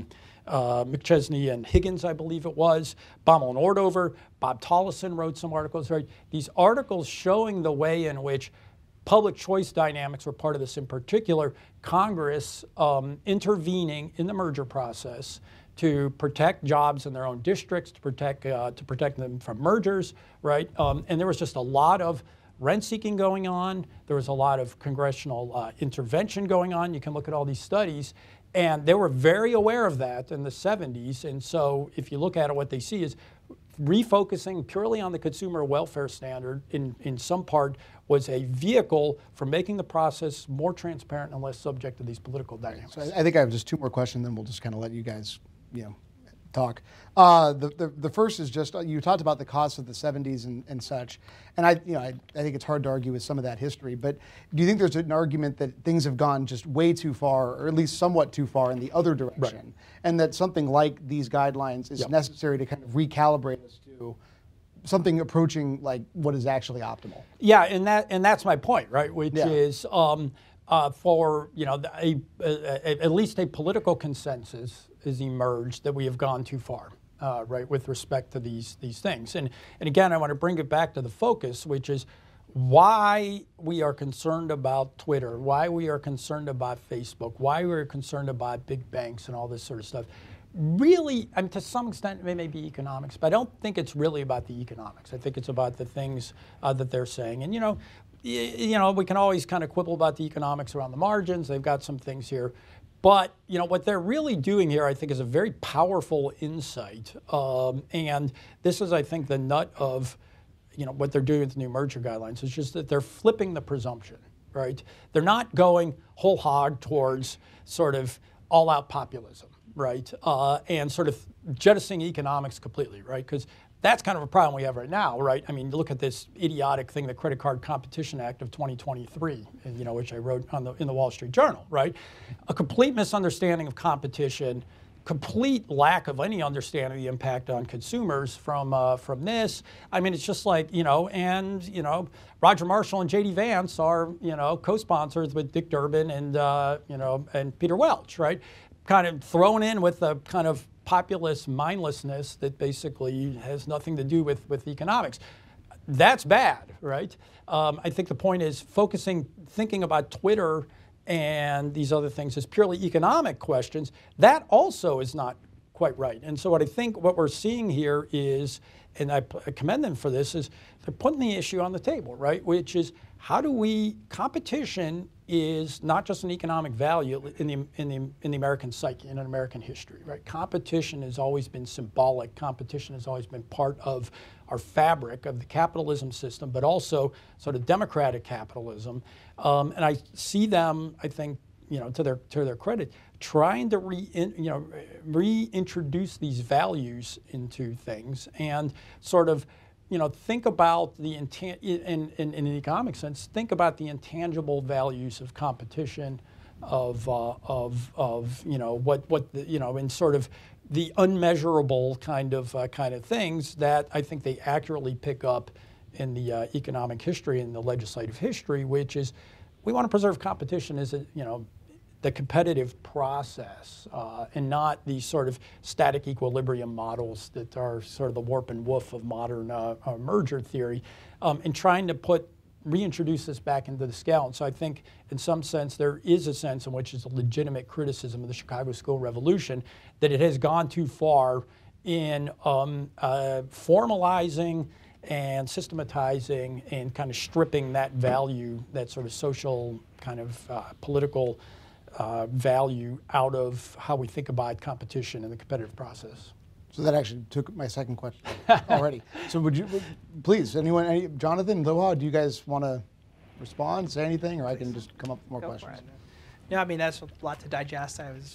and Higgins, I believe it was, Baumel and Ordover, Bob Tollison wrote some articles, right? These articles showing the way in which public choice dynamics were part of this. In particular, Congress intervening in the merger process to protect jobs in their own districts, to protect them from mergers, right? And there was just a lot of rent seeking going on. There was a lot of congressional intervention going on. You can look at all these studies. And they were very aware of that in the 70s. And so if you look at it, what they see is refocusing purely on the consumer welfare standard in some part was a vehicle for making the process more transparent and less subject to these political dynamics. So I think I have just two more questions, then we'll just kind of let you guys talk. The first is just, you talked about the costs of the 70s and such, and I think it's hard to argue with some of that history, but do you think there's an argument that things have gone just way too far, or at least somewhat too far in the other direction, right, and that something like these guidelines is necessary to kind of recalibrate us to something approaching like what is actually optimal? Yeah, and that's my point, right? Which is for at least a political consensus has emerged that we have gone too far, right, with respect to these things. And again, I want to bring it back to the focus, which is why we are concerned about Twitter, why we are concerned about Facebook, why we are concerned about big banks and all this sort of stuff. Really, I mean, to some extent, it may be economics, but I don't think it's really about the economics. I think it's about the things that they're saying. And we can always kind of quibble about the economics around the margins. They've got some things here. But what they're really doing here, I think, is a very powerful insight. And this is, I think, the nut of what they're doing with the new merger guidelines. It's just that they're flipping the presumption, right? They're not going whole hog towards sort of all-out populism, right? And sort of jettisoning economics completely, right? Because that's kind of a problem we have right now, right? I mean, look at this idiotic thing, the Credit Card Competition Act of 2023, which I wrote in the Wall Street Journal, right? A complete misunderstanding of competition, complete lack of any understanding of the impact on consumers from this. I mean, it's just like, Roger Marshall and J.D. Vance are, co-sponsors with Dick Durbin and Peter Welch, right? Kind of thrown in with a kind of populist mindlessness that basically has nothing to do with economics. That's bad, right? I think the point is thinking about Twitter and these other things as purely economic questions. That also is not quite right. And so what we're seeing here is, and I commend them for this, is they're putting the issue on the table, right? Which is, competition is not just an economic value in the American psyche, in American history, right? Competition has always been symbolic. Competition has always been part of our fabric of the capitalism system, but also sort of democratic capitalism. And I see them, I think, to their credit, trying to reintroduce these values into things and sort of think about the in an economic sense, think about the intangible values of competition, of in sort of the unmeasurable kind of things that I think they accurately pick up in the economic history and the legislative history, which is we want to preserve competition as the competitive process, and not these sort of static equilibrium models that are sort of the warp and woof of modern merger theory, and trying to reintroduce this back into the scale. And so I think in some sense there is a sense in which it's a legitimate criticism of the Chicago School Revolution that it has gone too far in formalizing and systematizing and kind of stripping that value, that sort of social kind of political value out of how we think about competition in the competitive process. So that actually took my second question already. So please, anyone, Jonathan, Doha, do you guys want to respond, say anything, or I can just come up with more Go for questions? No, I mean, that's a lot to digest. I was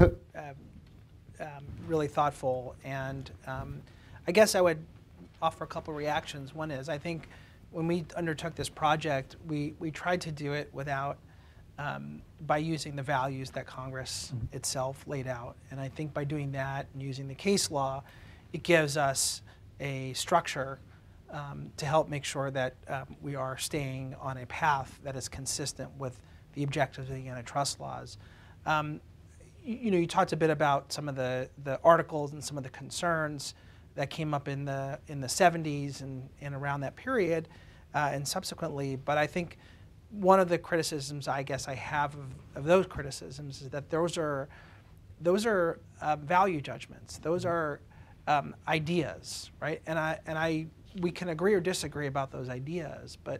really thoughtful, and I guess I would offer a couple reactions. One is, I think when we undertook this project, we tried to do it without, by using the values that Congress itself laid out. And I think by doing that and using the case law, it gives us a structure to help make sure that we are staying on a path that is consistent with the objectives of the antitrust laws. You talked a bit about some of the articles and some of the concerns that came up in the 70s and around that period and subsequently, but I think one of the criticisms I guess I have of those criticisms is that those are value judgments. Those are ideas, right? And we can agree or disagree about those ideas, but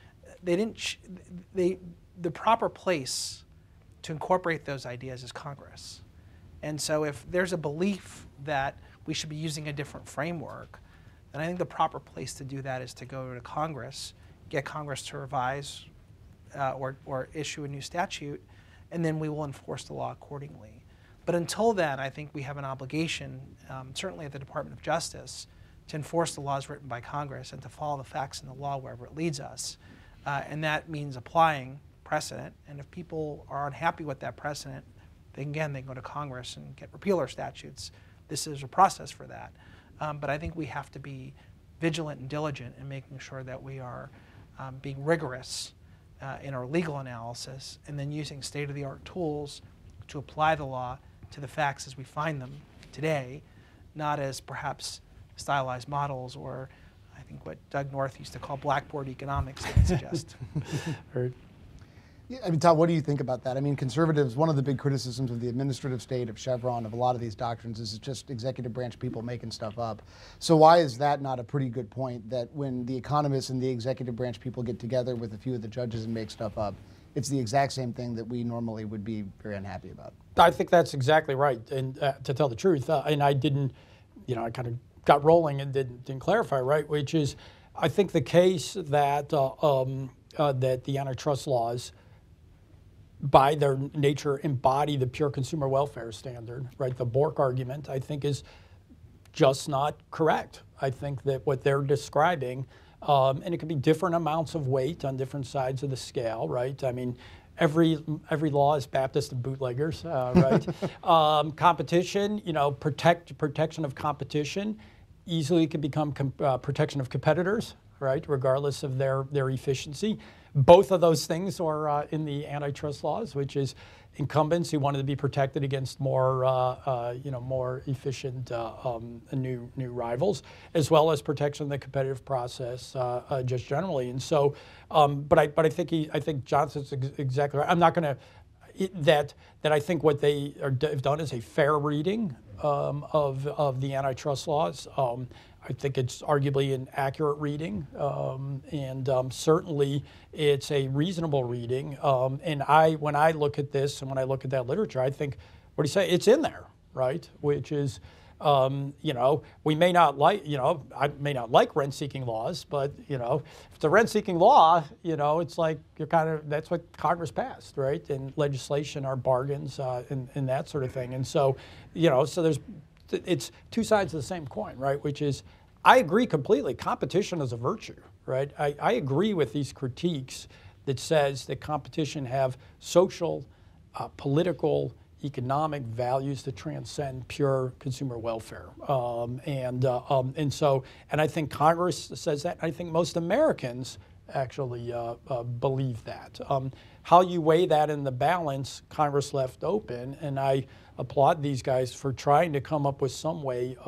the proper place to incorporate those ideas is Congress. And so if there's a belief that we should be using a different framework, then I think the proper place to do that is to go to Congress, get Congress to revise or issue a new statute, and then we will enforce the law accordingly. But until then, I think we have an obligation, certainly at the Department of Justice, to enforce the laws written by Congress and to follow the facts in the law wherever it leads us. And that means applying precedent, and if people are unhappy with that precedent, then again, they can go to Congress and get repealer statutes. This is a process for that. But I think we have to be vigilant and diligent in making sure that we are being rigorous in our legal analysis and then using state-of-the-art tools to apply the law to the facts as we find them today, not as perhaps stylized models or I think what Doug North used to call blackboard economics, I would suggest. Right. Yeah, I mean, Todd, what do you think about that? I mean, conservatives, one of the big criticisms of the administrative state, of Chevron, of a lot of these doctrines is it's just executive branch people making stuff up. So why is that not a pretty good point, that when the economists and the executive branch people get together with a few of the judges and make stuff up, it's the exact same thing that we normally would be very unhappy about? I think that's exactly right. And to tell the truth, and I didn't, I kind of got rolling and didn't clarify, right, which is I think the case that, that the antitrust laws by their nature embody the pure consumer welfare standard, right? The Bork argument, I think, is just not correct. I think that what they're describing, and it could be different amounts of weight on different sides of the scale, right? I mean, every law is Baptist and bootleggers, right? Competition, protection of competition easily can become protection of competitors, right? Regardless of their efficiency. Both of those things are in the antitrust laws, which is incumbents who wanted to be protected against more, more efficient new rivals, as well as protection of the competitive process just generally. And so, but I think Johnson's exactly right. I'm not going to that I think what they have done is a fair reading of the antitrust laws. I think it's arguably an accurate reading, and certainly it's a reasonable reading. And when I look at this and when I look at that literature, I think, what do you say? It's in there, right? Which is, we may not like, I may not like rent-seeking laws, but if it's a rent-seeking law, it's like that's what Congress passed, right? And legislation are bargains and that sort of thing. And so, so it's two sides of the same coin, right? Which is, I agree completely. Competition is a virtue, right? I agree with these critiques that says that competition have social, political, economic values that transcend pure consumer welfare. And I think Congress says that. I think most Americans actually believe that. How you weigh that in the balance, Congress left open, and I applaud these guys for trying to come up with some way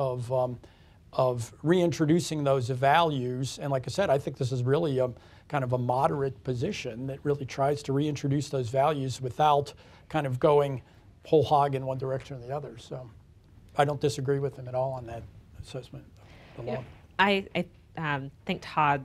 of reintroducing those values. And like I said, I think this is really a kind of a moderate position that really tries to reintroduce those values without kind of going whole hog in one direction or the other. So I don't disagree with them at all on that assessment of the law. I think Todd's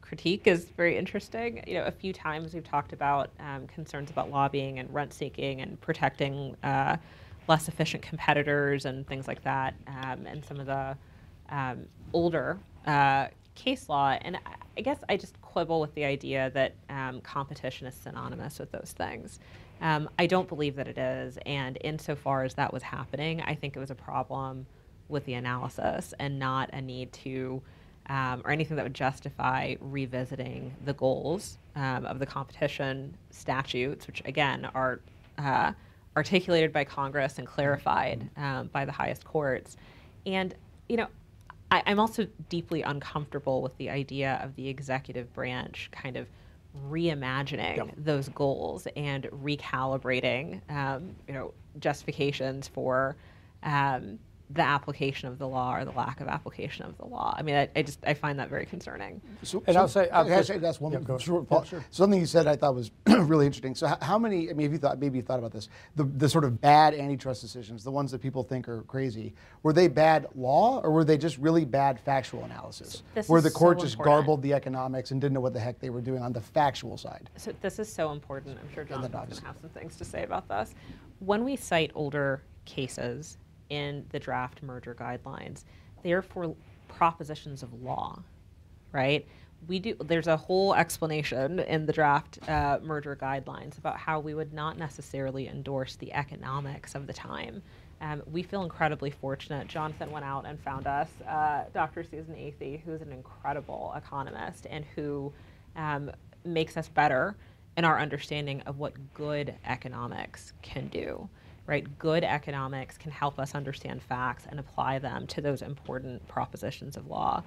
critique is very interesting. A few times we've talked about concerns about lobbying and rent seeking and protecting less efficient competitors and things like that, and some of the older case law. And I guess I just quibble with the idea that competition is synonymous with those things. I don't believe that it is, and insofar as that was happening, I think it was a problem with the analysis and not a need to, or anything that would justify revisiting the goals of the competition statutes, which again are articulated by Congress and clarified by the highest courts. And I'm also deeply uncomfortable with the idea of the executive branch kind of reimagining those goals and recalibrating, justifications for the application of the law or the lack of application of the law. I mean, I find that very concerning. I'll say that's one short. Something you said I thought was really interesting. So how many? I mean, maybe you thought about this. The sort of bad antitrust decisions, the ones that people think are crazy, were they bad law or were they just really bad factual analysis? Where the court just garbled the economics and didn't know what the heck they were doing on the factual side? So this is so important. I'm sure Jonathan's going to have some things to say about this. When we cite older cases in the draft merger guidelines, they are for propositions of law, right? There's a whole explanation in the draft merger guidelines about how we would not necessarily endorse the economics of the time. We feel incredibly fortunate. Jonathan went out and found us Dr. Susan Athey, who's an incredible economist and who makes us better in our understanding of what good economics can do. Right? Good economics can help us understand facts and apply them to those important propositions of law.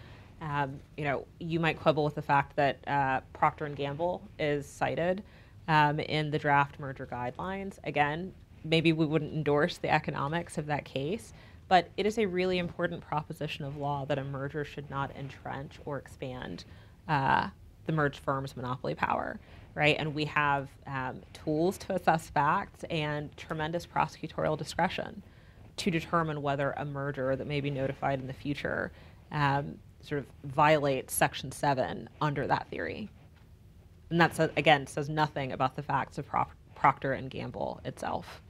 You might quibble with the fact that Procter & Gamble is cited in the draft merger guidelines. Again, maybe we wouldn't endorse the economics of that case, but it is a really important proposition of law that a merger should not entrench or expand the merged firm's monopoly power. Right, and we have tools to assess facts and tremendous prosecutorial discretion to determine whether a merger that may be notified in the future sort of violates Section 7 under that theory. And that, again, says nothing about the facts of Procter & Gamble itself.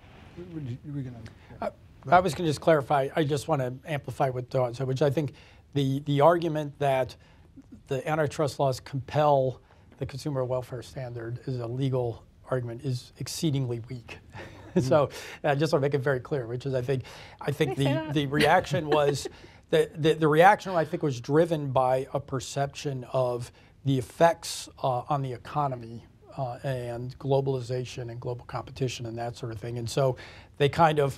I was going to just clarify. I just want to amplify what Dawn said, which I think the argument that the antitrust laws compel the consumer welfare standard is a legal argument is exceedingly weak. So I just want to make it very clear, which is I think the reaction was the reaction I think was driven by a perception of the effects on the economy and globalization and global competition and that sort of thing. And so they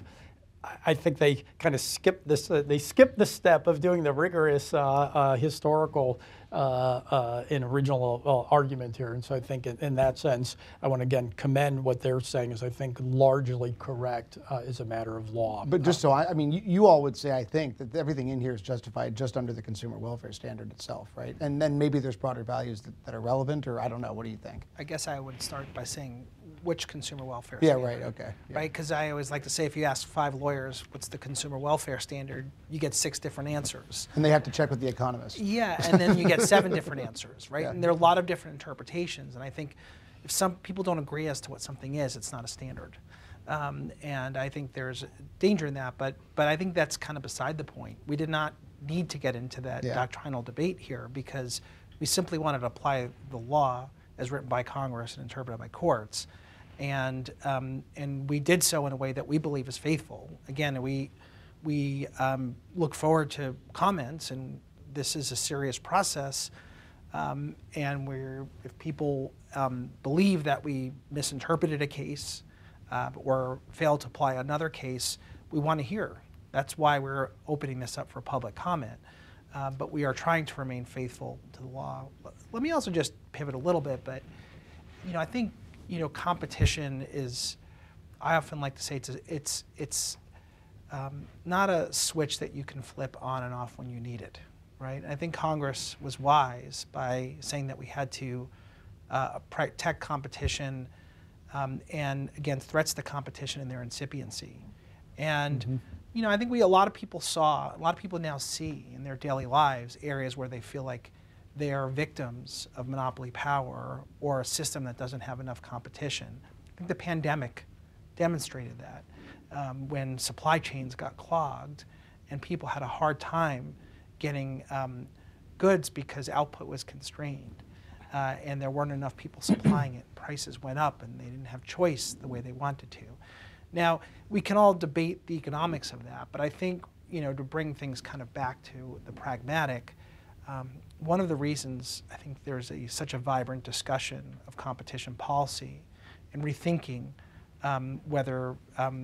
I think they kind of skipped this. They skipped the step of doing the rigorous historical and original argument here. And so I think in that sense, I want to again commend what they're saying is I think largely correct as a matter of law. But just so I mean, you all would say I think that everything in here is justified just under the consumer welfare standard itself, right? And then maybe there's broader values that are relevant, or I don't know. What do you think? I guess I would start by saying which consumer welfare standard. Yeah, right, okay. Yeah. Right, because I always like to say if you ask 5 lawyers what's the consumer welfare standard, you get 6 different answers. And they have to check with the economist. Yeah, and then you get 7 different answers, right? Yeah. And there are a lot of different interpretations, and I think if some people don't agree as to what something is, it's not a standard. And I think there's danger in that, but I think that's kind of beside the point. We did not need to get into that doctrinal debate here because we simply wanted to apply the law as written by Congress and interpreted by courts. And we did so in a way that we believe is faithful. Again, we look forward to comments, and this is a serious process. And if people believe that we misinterpreted a case or failed to apply another case, we want to hear. That's why we're opening this up for public comment. But we are trying to remain faithful to the law. Let me also just pivot a little bit, but I think competition is, I often like to say it's not a switch that you can flip on and off when you need it, right? I think Congress was wise by saying that we had to protect competition and against threats to competition in their incipiency. And I think a lot of people now see in their daily lives areas where they feel like they are victims of monopoly power or a system that doesn't have enough competition. I think the pandemic demonstrated that when supply chains got clogged and people had a hard time getting goods because output was constrained and there weren't enough people supplying it. Prices went up and they didn't have choice the way they wanted to. Now, we can all debate the economics of that, but I think, to bring things kind of back to the pragmatic, one of the reasons I think there's such a vibrant discussion of competition policy and rethinking whether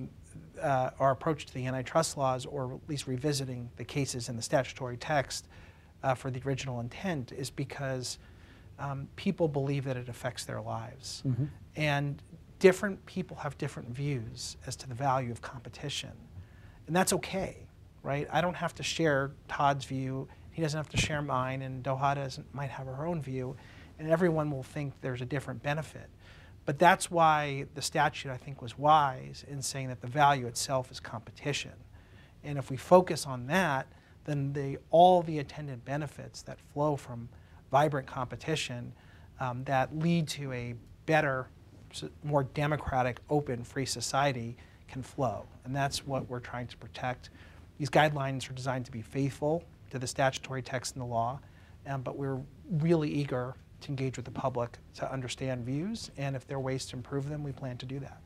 our approach to the antitrust laws, or at least revisiting the cases in the statutory text for the original intent, is because people believe that it affects their lives. Mm-hmm. And different people have different views as to the value of competition. And that's okay, right? I don't have to share Todd's view. He doesn't have to share mine, and Doha might have her own view, and everyone will think there's a different benefit. But that's why the statute, I think, was wise in saying that the value itself is competition. And if we focus on that, then all the attendant benefits that flow from vibrant competition that lead to a better, more democratic, open, free society can flow. And that's what we're trying to protect. These guidelines are designed to be faithful to the statutory text in the law, but we're really eager to engage with the public to understand views, and if there are ways to improve them, we plan to do that.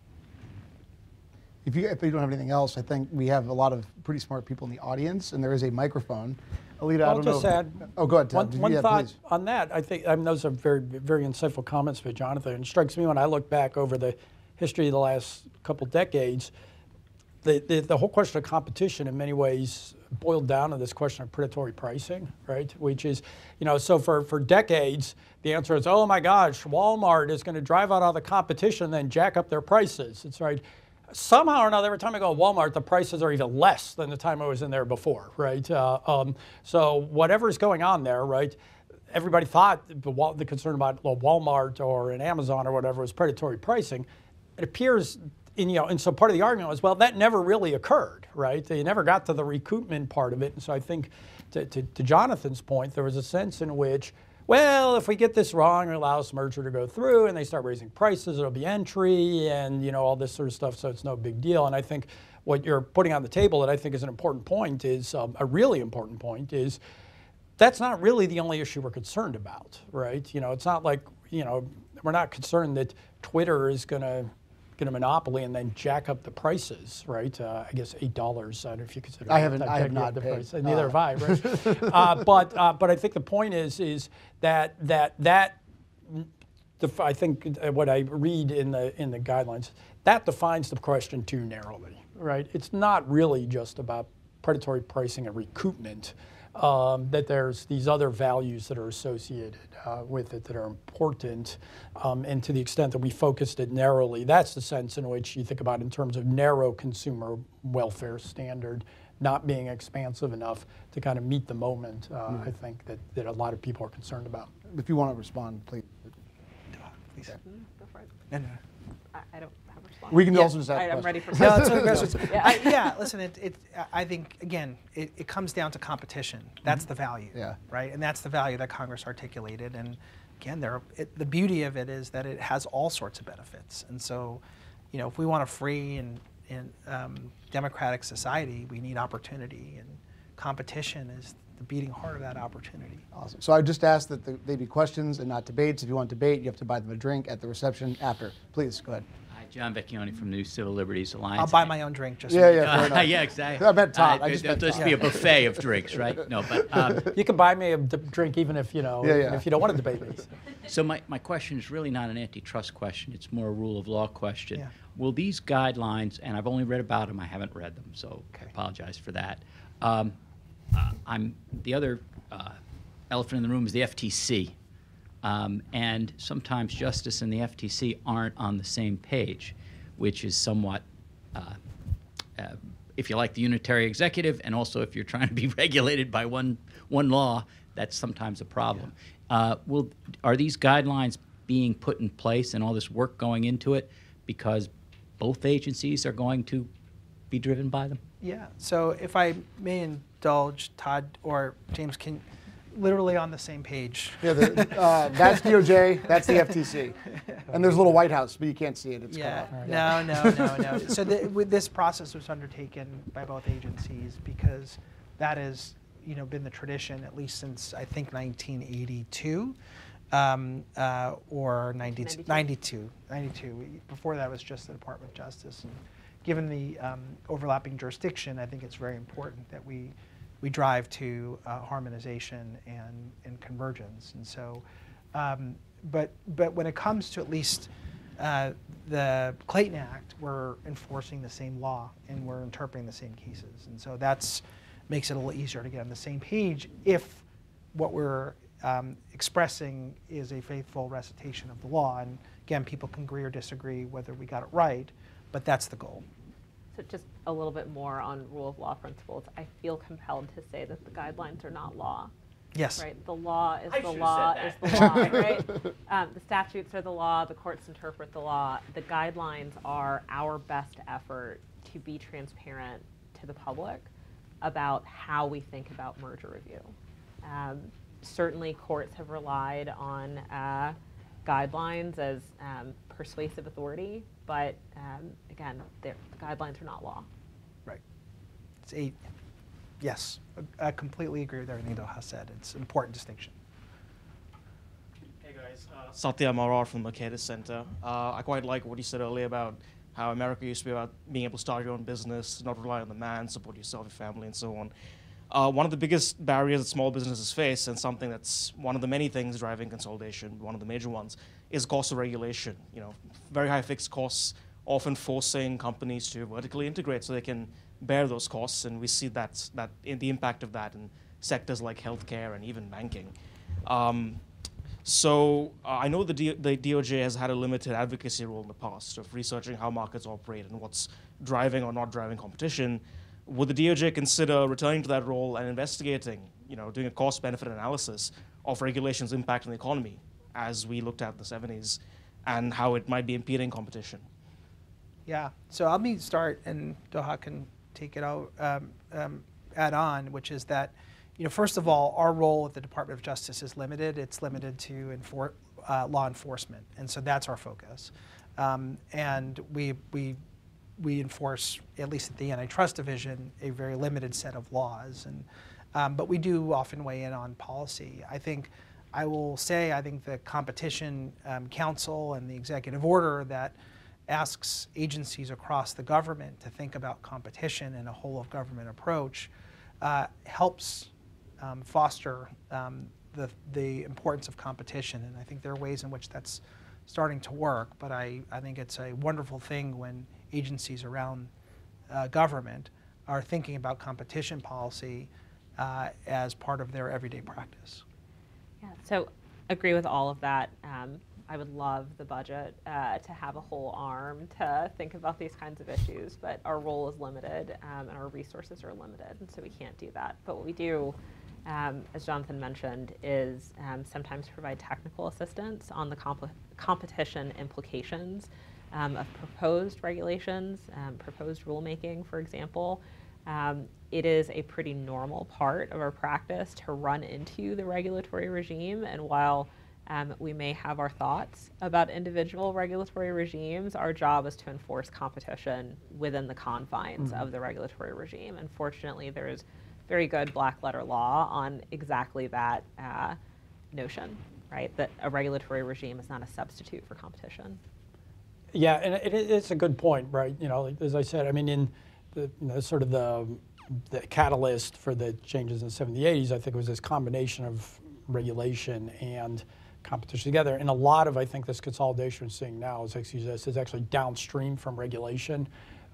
If you don't have anything else, I think we have a lot of pretty smart people in the audience, and there is a microphone. Alita, I don't know. Add oh, go ahead, Todd. One thought please. on that. I think those are very, very insightful comments by Jonathan. It strikes me when I look back over the history of the last couple decades, the whole question of competition in many ways boiled down to this question of predatory pricing, right? Which is, so for decades, the answer is, oh my gosh, Walmart is going to drive out all the competition and then jack up their prices. It's right. Somehow or another, every time I go to Walmart, the prices are even less than the time I was in there before, right? So whatever's going on there, right? Everybody thought the concern about Walmart or an Amazon or whatever was predatory pricing. It appears, and so part of the argument was, well, that never really occurred, right? They never got to the recoupment part of it. And so I think, to Jonathan's point, there was a sense in which, well, if we get this wrong, it allows the merger to go through, and they start raising prices, it'll be entry, and all this sort of stuff, so it's no big deal. And I think what you're putting on the table that I think is an important point is, a really important point is, that's not really the only issue we're concerned about, right? It's not like, we're not concerned that Twitter is going to get a monopoly and then jack up the prices, right? I guess $8. I don't know if you consider. I have not the paid. price. Neither have I, right? But I think the point is that I think what I read in the guidelines, that defines the question too narrowly, right? It's not really just about predatory pricing and recoupment. That there's these other values that are associated with it that are important, and to the extent that we focused it narrowly, that's the sense in which you think about in terms of narrow consumer welfare standard, not being expansive enough to kind of meet the moment, I think that a lot of people are concerned about. If you want to respond, please. Please. Go for it. No. I don't have a response. We can also just ask I'm ready questions. for No, questions. it's yeah, listen, I think, again, it comes down to competition. That's the value, right? And that's the value that Congress articulated. And again, the beauty of it is that it has all sorts of benefits. And so, if we want a free and democratic society, we need opportunity. And competition is the beating heart of that opportunity. Awesome. So I just asked that they be questions and not debates. If you want to debate, you have to buy them a drink at the reception after. Please, go ahead. Hi, John Vecchione from New Civil Liberties Alliance. I'll buy my own drink. Just fair enough. Yeah, exactly. I meant Todd. There'll just be a buffet of drinks, right? No, but You can buy me a drink even if if you don't want to debate me. So my question is really not an antitrust question. It's more a rule of law question. Yeah. Will these guidelines, and I've only read about them, I haven't read them, so I apologize for that. The other elephant in the room is the FTC. And sometimes justice and the FTC aren't on the same page, which is somewhat, if you like, the unitary executive, and also if you're trying to be regulated by one law, that's sometimes a problem. Are these guidelines being put in place and all this work going into it because both agencies are going to be driven by them? Yeah. So if I may indulge, Todd or James, literally on the same page. Yeah, that's DOJ, that's the FTC. And there's a little White House, but you can't see it. It's Yeah, cut off. no. So this process was undertaken by both agencies because that has, been the tradition at least since I think 1982 or 92. Before that was just the Department of Justice. And given the overlapping jurisdiction, I think it's very important that we drive to harmonization and convergence. And so, but when it comes to at least the Clayton Act, we're enforcing the same law and we're interpreting the same cases. And so makes it a little easier to get on the same page if what we're expressing is a faithful recitation of the law. And again, people can agree or disagree whether we got it right, but that's the goal. So just a little bit more on rule of law principles. I feel compelled to say that the guidelines are not law. Yes. Right. The law is the law is the law. Right. The statutes are the law. The courts interpret the law. The guidelines are our best effort to be transparent to the public about how we think about merger review. Certainly, courts have relied on guidelines as persuasive authority, but again, the guidelines are not law. Right. Yes, I completely agree with everything Doha said. It's an important distinction. Hey guys, Satya Marar from the Mercatus Center. I quite like what you said earlier about how America used to be about being able to start your own business, not rely on the man, support yourself, your family, and so on. One of the biggest barriers that small businesses face, and something that's one of the many things driving consolidation, one of the major ones, is cost of regulation. Very high fixed costs, often forcing companies to vertically integrate so they can bear those costs, and we see that in the impact of that in sectors like healthcare and even banking. So I know the DOJ has had a limited advocacy role in the past of researching how markets operate and what's driving or not driving competition. Would the DOJ consider returning to that role and investigating, doing a cost-benefit analysis of regulation's impact on the economy, as we looked at the 70s, and how it might be impeding competition? Yeah, so let me start, and Doha can take it out, add on, which is that, first of all, our role at the Department of Justice is limited. It's limited to law enforcement, and so that's our focus. And we enforce, at least at the Antitrust Division, a very limited set of laws, but we do often weigh in on policy. I think the Competition Council and the executive order that asks agencies across the government to think about competition and a whole of government approach helps foster the importance of competition. And I think there are ways in which that's starting to work, but I think it's a wonderful thing when agencies around government are thinking about competition policy as part of their everyday practice. Yeah, so agree with all of that. I would love the budget to have a whole arm to think about these kinds of issues, but our role is limited and our resources are limited, and so we can't do that. But what we do, as Jonathan mentioned, is sometimes provide technical assistance on the competition implications of proposed regulations, proposed rulemaking, for example. It is a pretty normal part of our practice to run into the regulatory regime, and while we may have our thoughts about individual regulatory regimes, our job is to enforce competition within the confines of the regulatory regime. And fortunately, there is very good black letter law on exactly that notion, right? That a regulatory regime is not a substitute for competition. Yeah, and it's a good point, right? As I said, I mean, in the sort of the catalyst for the changes in the 70s, 80s, I think it was this combination of regulation and competition together. And a lot of, I think, this consolidation we're seeing now is actually downstream from regulation.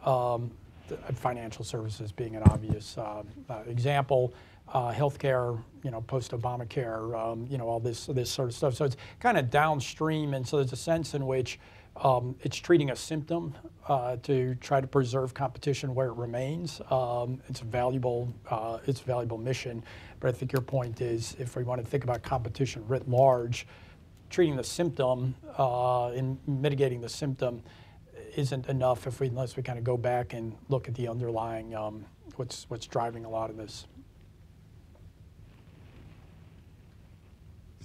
Financial services being an obvious example. Healthcare, post-Obamacare, all this sort of stuff. So it's kind of downstream, and so there's a sense in which it's treating a symptom to try to preserve competition where it remains. It's a valuable mission. But I think your point is, if we want to think about competition writ large, treating the symptom and mitigating the symptom isn't enough unless we kind of go back and look at the underlying what's driving a lot of this.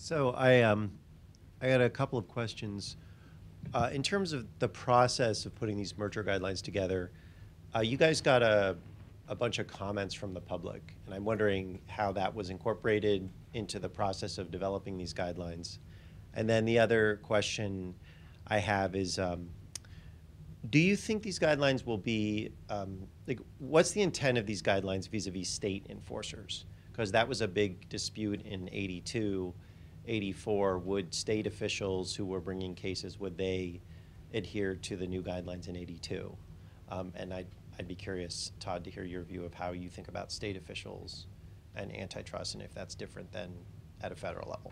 So I got a couple of questions. In terms of the process of putting these merger guidelines together, you guys got a bunch of comments from the public, and I'm wondering how that was incorporated into the process of developing these guidelines. And then the other question I have is, do you think these guidelines will be, like, what's the intent of these guidelines vis-a-vis state enforcers? Because that was a big dispute in 82, 84. Would state officials who were bringing cases, would they adhere to the new guidelines in 82? And I'd be curious, Todd, to hear your view of how you think about state officials and antitrust, and if that's different than at a federal level.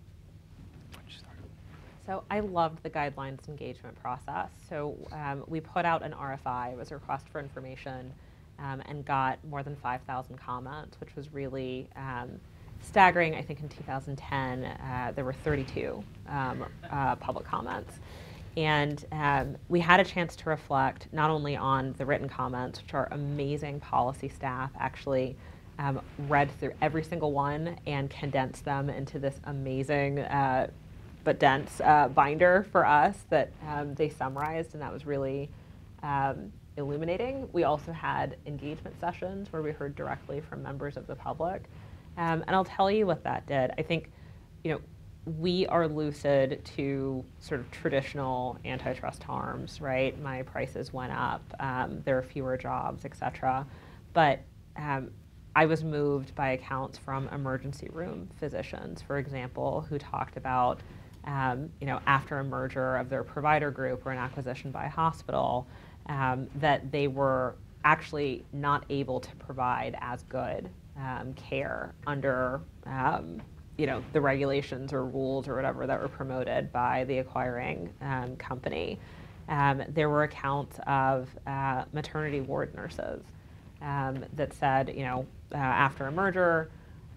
So I loved the guidelines engagement process. So we put out an RFI, it was a request for information, and got more than 5,000 comments, which was really staggering. I think in 2010, there were 32 public comments. And we had a chance to reflect not only on the written comments, which our amazing policy staff actually read through every single one and condensed them into this amazing but dense binder for us that they summarized, and that was really illuminating. We also had engagement sessions where we heard directly from members of the public. And I'll tell you what that did. I think, we are lucid to sort of traditional antitrust harms, right? My prices went up, there are fewer jobs, et cetera. But I was moved by accounts from emergency room physicians, for example, who talked about, after a merger of their provider group or an acquisition by a hospital, that they were actually not able to provide as good care under the regulations or rules or whatever that were promoted by the acquiring company. There were accounts of maternity ward nurses that said, after a merger,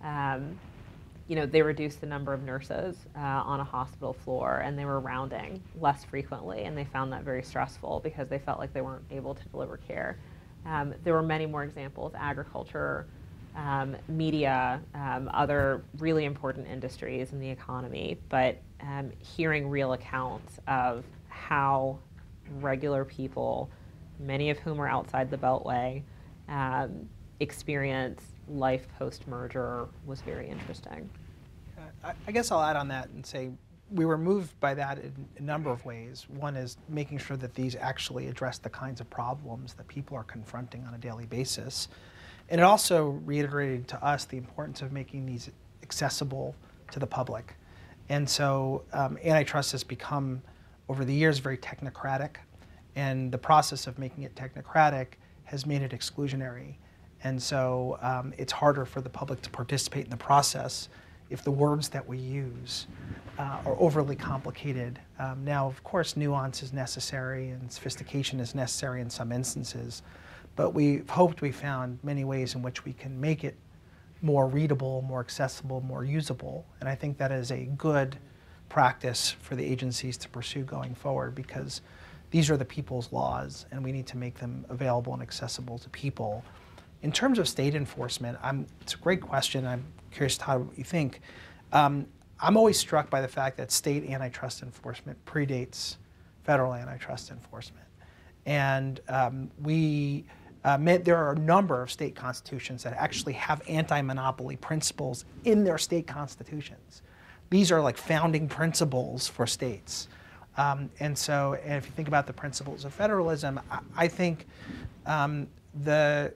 they reduced the number of nurses on a hospital floor, and they were rounding less frequently, and they found that very stressful because they felt like they weren't able to deliver care. There were many more examples: agriculture, media, other really important industries in the economy, but hearing real accounts of how regular people, many of whom are outside the Beltway, experience life post-merger was very interesting. I guess I'll add on that and say we were moved by that in a number of ways. One is making sure that these actually address the kinds of problems that people are confronting on a daily basis. And it also reiterated to us the importance of making these accessible to the public. And so antitrust has become, over the years, very technocratic. And the process of making it technocratic has made it exclusionary. And so it's harder for the public to participate in the process if the words that we use are overly complicated. Now, of course, nuance is necessary and sophistication is necessary in some instances. But we've hoped we found many ways in which we can make it more readable, more accessible, more usable. And I think that is a good practice for the agencies to pursue going forward, because these are the people's laws and we need to make them available and accessible to people. In terms of state enforcement, it's a great question. I'm curious, Todd, what you think. I'm always struck by the fact that state antitrust enforcement predates federal antitrust enforcement. And there are a number of state constitutions that actually have anti-monopoly principles in their state constitutions. These are like founding principles for states. And if you think about the principles of federalism, I think the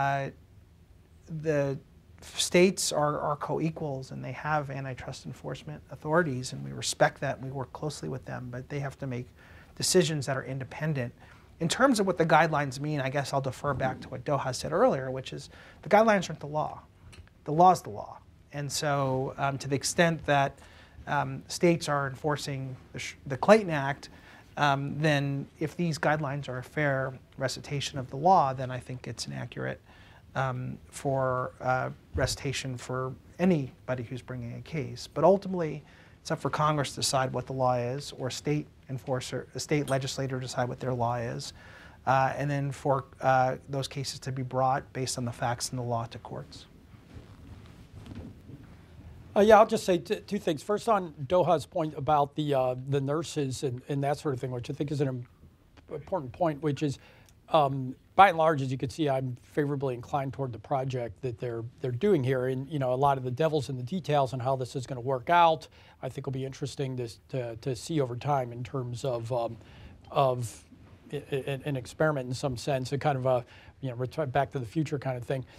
states are co-equals and they have antitrust enforcement authorities, and we respect that and we work closely with them, but they have to make decisions that are independent. In terms of what the guidelines mean, I guess I'll defer back to what Doha said earlier, which is the guidelines aren't the law. The law is the law. And so to the extent that states are enforcing the Clayton Act, then if these guidelines are a fair recitation of the law, then I think it's an accurate recitation for anybody who's bringing a case. But ultimately, it's up for Congress to decide what the law is, or a state legislator to decide what their law is, and then for those cases to be brought based on the facts and the law to courts. Yeah, I'll just say two things. First, on Doha's point about the nurses and that sort of thing, which I think is an important point, which is, by and large, as you can see, I'm favorably inclined toward the project that they're doing here. And a lot of the devil's in the details on how this is going to work out, I think will be interesting to see over time in terms of an experiment in some sense, a kind of a return back to the future kind of thing.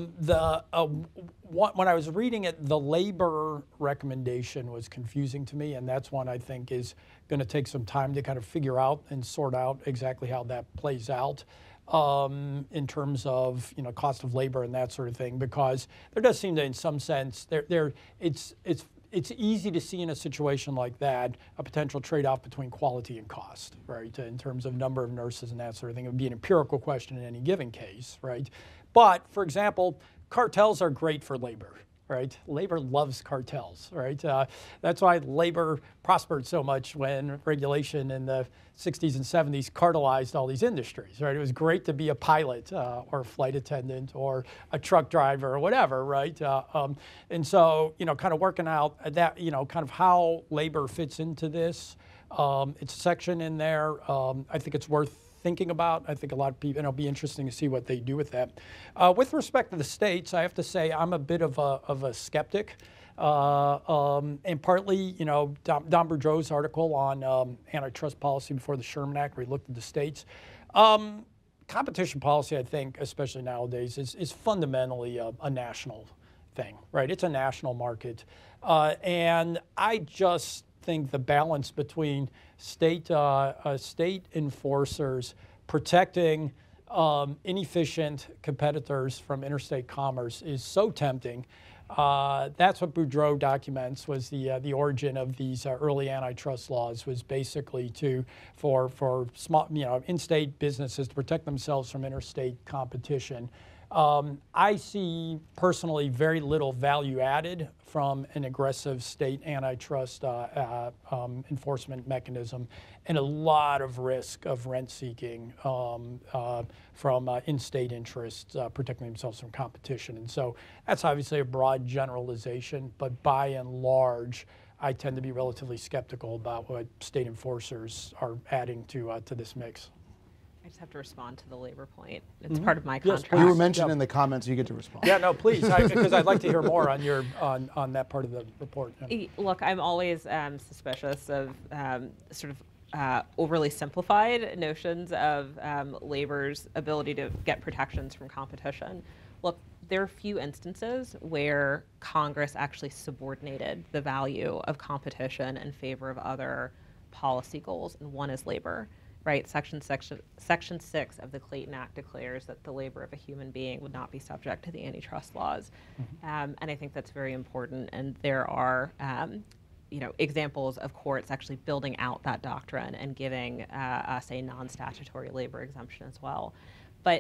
When I was reading it, the labor recommendation was confusing to me, and that's one I think is going to take some time to kind of figure out and sort out exactly how that plays out in terms of cost of labor and that sort of thing, because there does seem to, in some sense, it's easy to see in a situation like that a potential trade-off between quality and cost, right? In terms of number of nurses and that sort of thing. It would be an empirical question in any given case, right? But, for example, cartels are great for labor, right? Labor loves cartels, right? That's why labor prospered so much when regulation in the 60s and 70s cartelized all these industries, right? It was great to be a pilot or a flight attendant or a truck driver or whatever, right? And so, kind of working out that, kind of how labor fits into this. It's a section in there. I think it's worth thinking about. I think a lot of people, and it'll be interesting to see what they do with that. With respect to the states, I have to say I'm a bit of a skeptic. And partly, Don Boudreaux's article on antitrust policy before the Sherman Act, where he looked at the states. Competition policy, I think, especially nowadays, is fundamentally a national thing, right? It's a national market. And I just think the balance between state enforcers protecting inefficient competitors from interstate commerce is so tempting. That's what Boudreaux documents was the origin of these early antitrust laws, was basically for small in-state businesses to protect themselves from interstate competition. I see personally very little value added from an aggressive state antitrust enforcement mechanism, and a lot of risk of rent seeking from in-state interests protecting themselves from competition. And so that's obviously a broad generalization, but by and large, I tend to be relatively skeptical about what state enforcers are adding to this mix. I just have to respond to the labor point. It's part of my Yes, contract. You were mentioned in the comments, you get to respond. Yeah, no, please, because I'd like to hear more on on that part of the report. Yeah. Look, I'm always suspicious of sort of overly simplified notions of labor's ability to get protections from competition. Look, there are few instances where Congress actually subordinated the value of competition in favor of other policy goals, and one is labor. Right, Section 6 of the Clayton Act declares that the labor of a human being would not be subject to the antitrust laws, and I think that's very important. And there are, examples of courts actually building out that doctrine and giving us a non-statutory labor exemption as well. But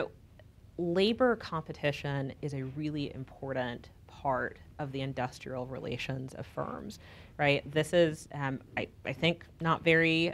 labor competition is a really important part of the industrial relations of firms. Right, this is, I think, not very.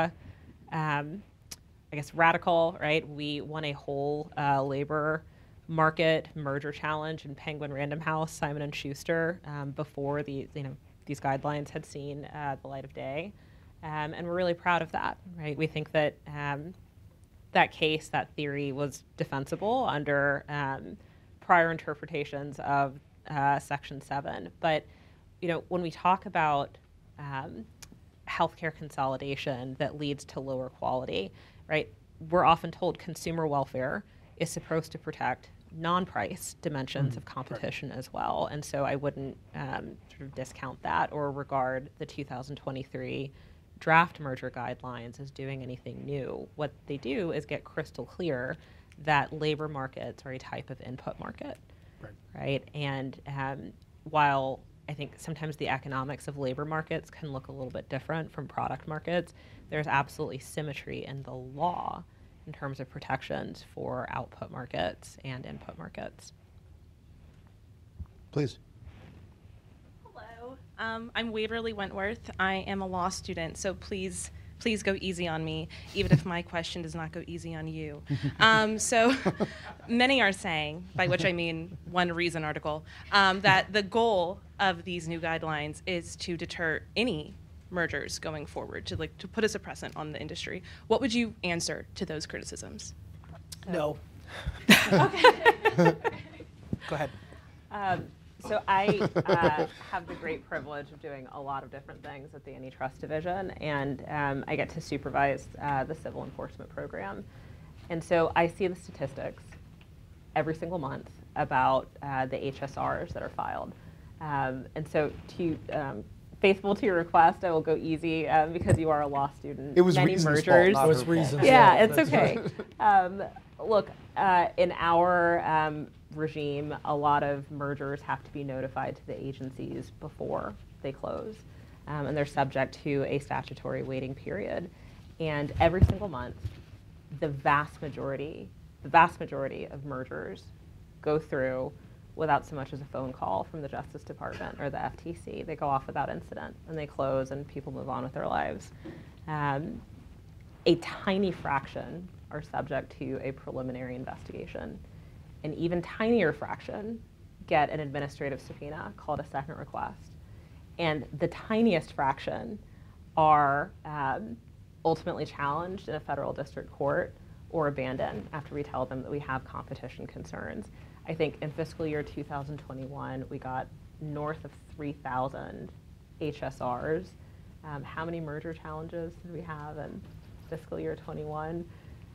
I guess radical, right? We won a whole labor market merger challenge in Penguin Random House, Simon & Schuster, before these guidelines had seen the light of day, and we're really proud of that, right? We think that that case, that theory, was defensible under prior interpretations of Section 7. But when we talk about healthcare consolidation that leads to lower quality, right? We're often told consumer welfare is supposed to protect non-price dimensions of competition as well. And so I wouldn't sort of discount that or regard the 2023 draft merger guidelines as doing anything new. What they do is get crystal clear that labor markets are a type of input market, right? And while I think sometimes the economics of labor markets can look a little bit different from product markets, there's absolutely symmetry in the law in terms of protections for output markets and input markets. Please. Hello, I'm Waverly Wentworth. I am a law student, so please please go easy on me, even if my question does not go easy on you. So many are saying, by which I mean one Reason article, that the goal of these new guidelines is to deter any mergers going forward, to put a suppressant on the industry. What would you answer to those criticisms? No. Okay. Go ahead. So I have the great privilege of doing a lot of different things at the Antitrust Division, and I get to supervise the civil enforcement program. And so I see the statistics every single month about the HSRs that are filed. And so faithful to your request, I will go easy because you are a law student. It was Many Reason's mergers. fault, not her fault. Reason's Yeah, fault. it's okay. Look, in our regime, a lot of mergers have to be notified to the agencies before they close, and they're subject to a statutory waiting period. And every single month, the vast majority of mergers go through without so much as a phone call from the Justice Department or the FTC. They go off without incident, and they close, and people move on with their lives. A tiny fraction are subject to a preliminary investigation. An even tinier fraction get an administrative subpoena called a second request. And the tiniest fraction are ultimately challenged in a federal district court or abandoned after we tell them that we have competition concerns. I think in fiscal year 2021, we got north of 3,000 HSRs. How many merger challenges did we have in fiscal year 21?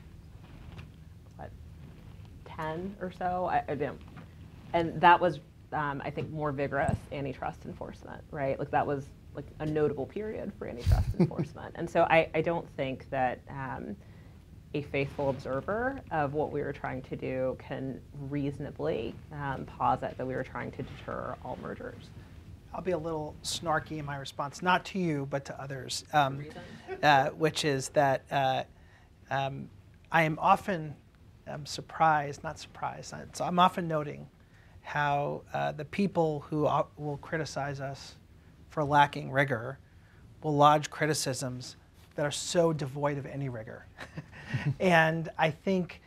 10 or so, I don't. And that was, I think, more vigorous antitrust enforcement, right? Like that was like a notable period for antitrust enforcement. And so I don't think that a faithful observer of what we were trying to do can reasonably posit that we were trying to deter all mergers. I'll be a little snarky in my response, not to you, but to others, which is that I am often I'm often noting how the people who will criticize us for lacking rigor will lodge criticisms that are so devoid of any rigor. And I think,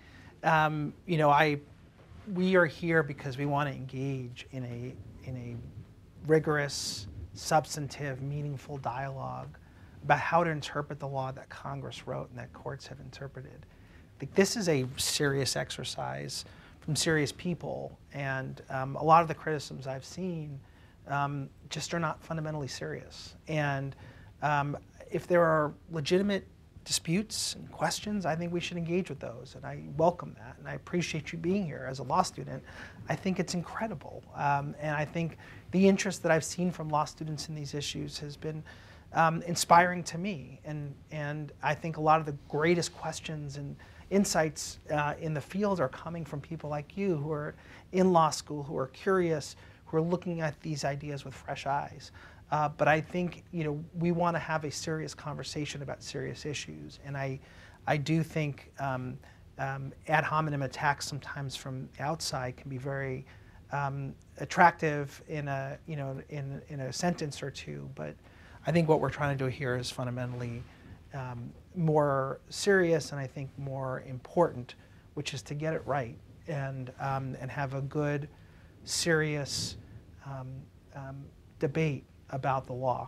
we are here because we want to engage in a rigorous, substantive, meaningful dialogue about how to interpret the law that Congress wrote and that courts have interpreted. This is a serious exercise from serious people, and a lot of the criticisms I've seen just are not fundamentally serious. And if there are legitimate disputes and questions, I think we should engage with those, and I welcome that, and I appreciate you being here as a law student. I think it's incredible, and I think the interest that I've seen from law students in these issues has been inspiring to me, and I think a lot of the greatest questions and insights in the field are coming from people like you who are in law school, who are curious, who are looking at these ideas with fresh eyes. But I think we want to have a serious conversation about serious issues, and I do think ad hominem attacks sometimes from outside can be very attractive in a in a sentence or two. But I think what we're trying to do here is fundamentally more serious and I think more important, which is to get it right and have a good, serious debate about the law.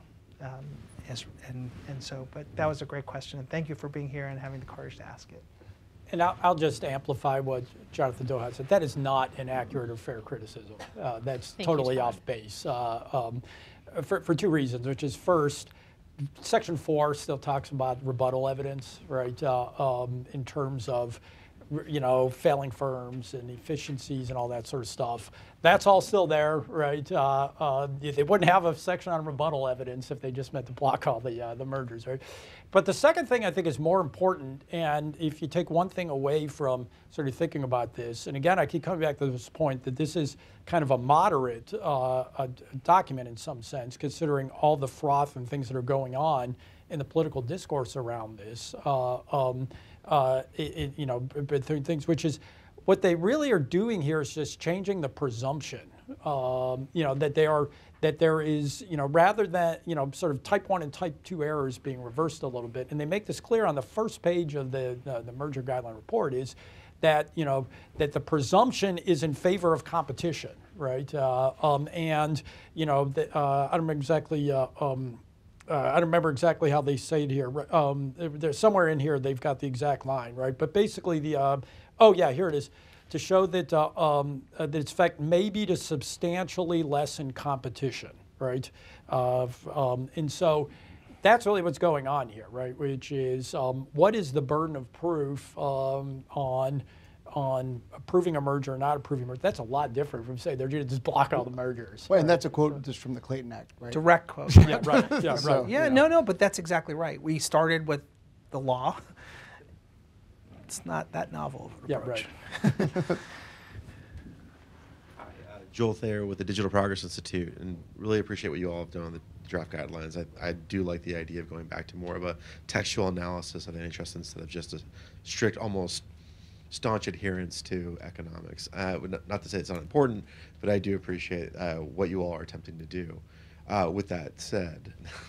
But that was a great question, and thank you for being here and having the courage to ask it. And I'll just amplify what Jonathan Doha said. That is not an accurate or fair criticism. That's totally off base for two reasons, which is first, Section 4 still talks about rebuttal evidence, right, in terms of failing firms and efficiencies and all that sort of stuff. That's all still there, right? They wouldn't have a section on rebuttal evidence if they just meant to block all the mergers, right? But the second thing I think is more important, and if you take one thing away from sort of thinking about this, and again, I keep coming back to this point that this is kind of a moderate document in some sense, considering all the froth and things that are going on in the political discourse around this. Things, which is what they really are doing here is just changing the presumption, that that there is, rather than, sort of type 1 and type 2 errors being reversed a little bit. And they make this clear on the first page of the merger guideline report is that, that the presumption is in favor of competition, right? I don't remember exactly, I don't remember exactly how they say it here. There's somewhere in here they've got the exact line, right? But basically here it is. To show that that its effect may be to substantially lessen competition, right? And so that's really what's going on here, right? Which is what is the burden of proof on approving a merger or not approving a merger? That's a lot different from saying they're going to just block all the mergers. Well, and that's a quote just from the Clayton Act, right? Direct quote. Yeah, right. Yeah, right. So, Yeah, no, but that's exactly right. We started with the law. It's not that novel of an approach. Right. Joel Thayer with the Digital Progress Institute, and really appreciate what you all have done on the draft guidelines. I do like the idea of going back to more of a textual analysis of antitrust instead of just a strict, almost staunch adherence to economics. Not to say it's not important, but I do appreciate what you all are attempting to do. With that said,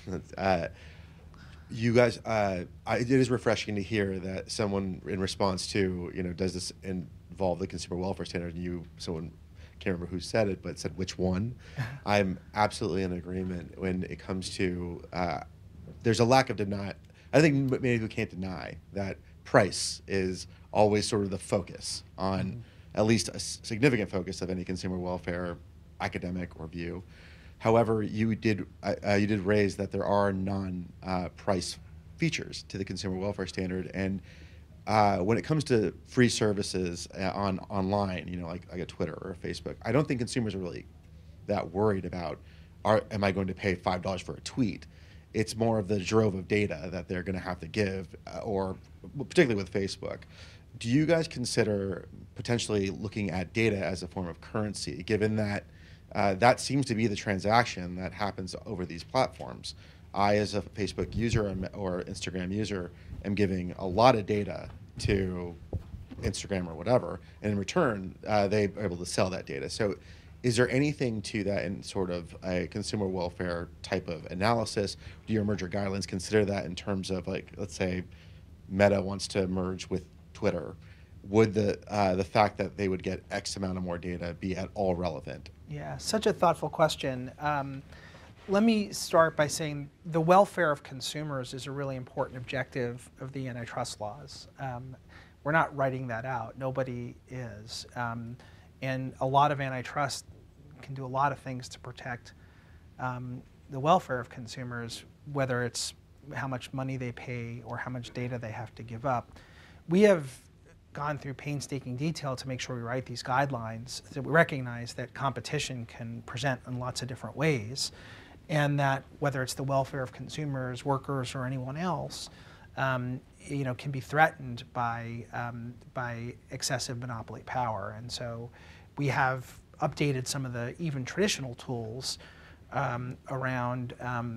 you guys, it is refreshing to hear that someone, in response to, does this involve the consumer welfare standard, and someone, can't remember who said it, but said which one. I'm absolutely in agreement when it comes to, there's a lack of deny. I think many people can't deny that price is always sort of the focus on, at least a significant focus of any consumer welfare academic review. However, you did raise that there are non-price features to the consumer welfare standard, and when it comes to free services online, like a Twitter or a Facebook, I don't think consumers are really that worried about, am I going to pay $5 for a tweet? It's more of the drove of data that they're going to have to give, or particularly with Facebook. Do you guys consider potentially looking at data as a form of currency, given that that seems to be the transaction that happens over these platforms? I, as a Facebook user or Instagram user, am giving a lot of data to Instagram or whatever, and in return, they are able to sell that data. So is there anything to that in sort of a consumer welfare type of analysis? Do your merger guidelines consider that in terms of, like, let's say Meta wants to merge with Twitter? Would the fact that they would get X amount of more data be at all relevant? Yeah, such a thoughtful question. Let me start by saying the welfare of consumers is a really important objective of the antitrust laws. We're not writing that out. Nobody is. And a lot of antitrust can do a lot of things to protect the welfare of consumers, whether it's how much money they pay or how much data they have to give up. We have gone through painstaking detail to make sure we write these guidelines, that we recognize that competition can present in lots of different ways, and that whether it's the welfare of consumers, workers, or anyone else, can be threatened by excessive monopoly power. And so we have updated some of the even traditional tools around,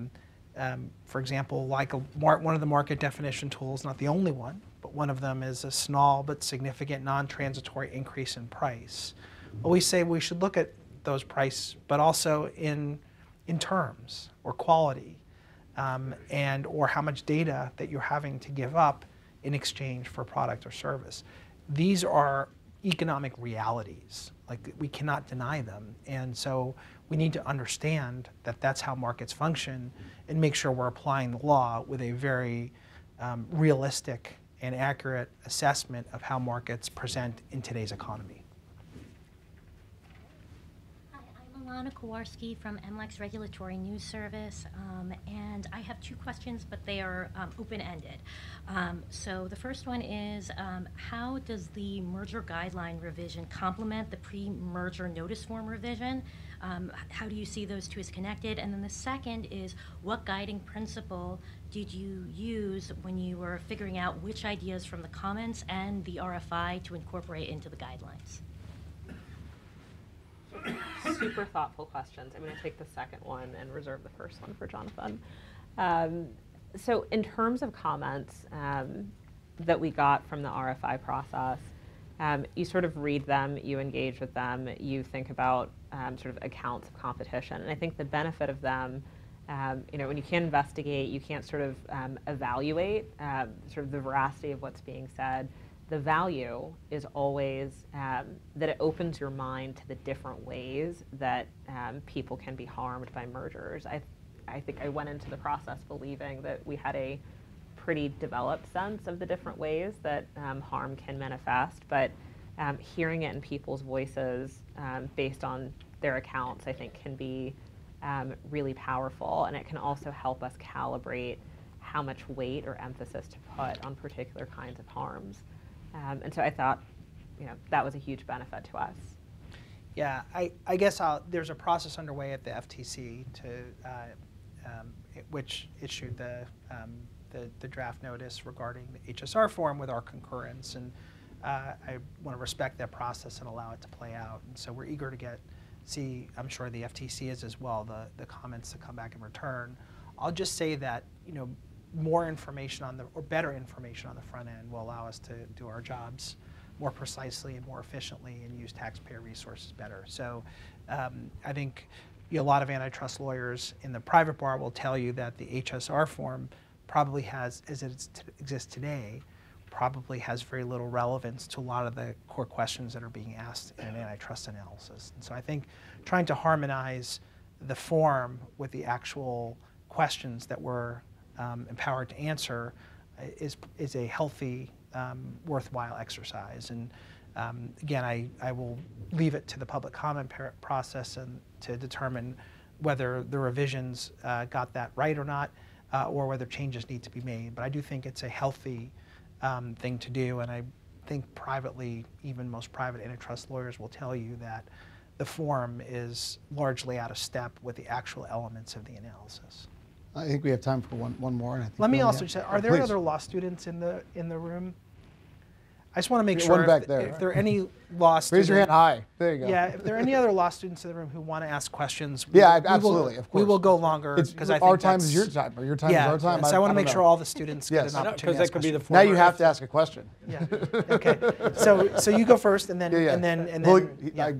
for example, like one of the market definition tools, not the only one, but one of them is a small but significant non-transitory increase in price. Well, we say we should look at those price, but also in terms or quality, and or how much data that you're having to give up in exchange for product or service. These are economic realities. Like, we cannot deny them, and so we need to understand that that's how markets function, and make sure we're applying the law with a very realistic and accurate assessment of how markets present in today's economy. Hi, I'm Alana Kowarski from MLEX Regulatory News Service, and I have two questions, but they are open-ended. So the first one is, how does the merger guideline revision complement the pre-merger notice form revision? How do you see those two as connected? And then the second is, what guiding principle did you use when you were figuring out which ideas from the comments and the RFI to incorporate into the guidelines? Super thoughtful questions. I'm going to take the second one and reserve the first one for Jonathan. So in terms of comments that we got from the RFI process, you sort of read them, you engage with them, you think about sort of accounts of competition. And I think the benefit of them, when you can't investigate, you can't sort of evaluate sort of the veracity of what's being said. The value is always that it opens your mind to the different ways that people can be harmed by mergers. I think I went into the process believing that we had a pretty developed sense of the different ways that harm can manifest, but hearing it in people's voices based on their accounts, I think, can be really powerful, and it can also help us calibrate how much weight or emphasis to put on particular kinds of harms. And so I thought, that was a huge benefit to us. Yeah, I guess there's a process underway at the FTC which issued the draft notice regarding the HSR form with our concurrence, and I want to respect that process and allow it to play out. And so we're eager to see, I'm sure the FTC is as well, the comments that come back in return. I'll just say that more information or better information on the front end will allow us to do our jobs more precisely and more efficiently and use taxpayer resources better. So I think a lot of antitrust lawyers in the private bar will tell you that the HSR form probably has, as it exists today, probably has very little relevance to a lot of the core questions that are being asked in an antitrust analysis. And so I think trying to harmonize the form with the actual questions that we're empowered to answer is a healthy, worthwhile exercise. And again, I will leave it to the public comment process and to determine whether the revisions got that right or not, or whether changes need to be made. But I do think it's a healthy thing to do, and I think privately, even most private antitrust lawyers will tell you that the form is largely out of step with the actual elements of the analysis. I think we have time for one more. And I think Let me we only also have- say, are there Please. other law students in the room? I just want to make Yeah, sure one back there. if there are any law students. Raise your hand high. There you go. Yeah, if there are any other law students in the room who want to ask questions, Yeah, we absolutely, of We course. will go longer It's because I think our time that's- is your time, or your time yeah, is our time. So I want to don't make sure know. all the students Yes. get an No, opportunity. because to that ask could be the questions. Now you former have to ask a question. Yeah. Okay. So you go first, and then Yeah, yeah. and then Well, yeah.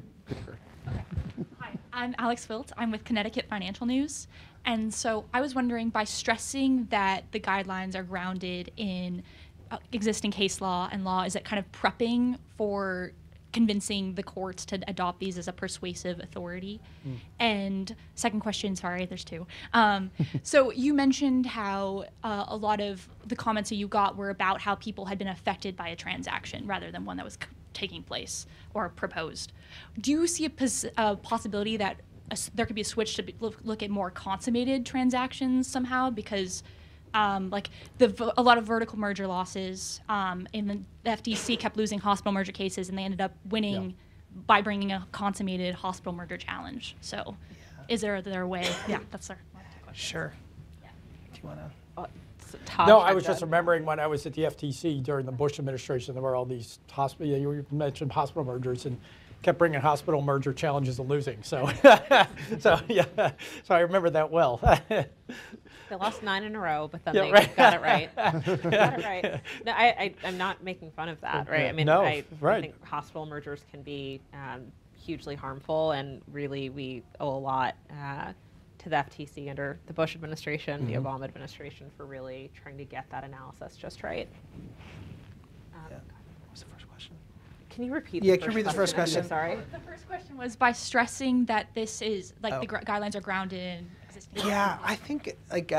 Hi, I'm Alex Wilt. I'm with Connecticut Financial News. And so I was wondering, by stressing that the guidelines are grounded in existing case law and law, is it kind of prepping for convincing the courts to adopt these as a persuasive authority? And second question, sorry, there's two. So you mentioned how a lot of the comments that you got were about how people had been affected by a transaction rather than one that was taking place or proposed. Do you see a possibility that there could be a switch to look at more consummated transactions somehow? Because like a lot of vertical merger losses, and the FTC kept losing hospital merger cases, and they ended up winning by bringing a consummated hospital merger challenge. So, is there a way? Yeah, that's our question. Sure. Do you want to? No, I was just remembering when I was at the FTC during the Bush administration, there were all these you mentioned hospital mergers and kept bringing hospital merger challenges and losing. So, so I remember that well. They lost 9 in a row, but then Yeah, they right. got it right. Got it right. No, I'm not making fun of that, right? I mean, No, I right. think hospital mergers can be hugely harmful, and really we owe a lot to the FTC under the Bush administration, the Obama administration, for really trying to get that analysis just right. What was the first question? Can you repeat? Yeah, the can you repeat the first I'm so question? sorry. The first question was by stressing that this is like the guidelines are grounded in existing. Yeah, I think like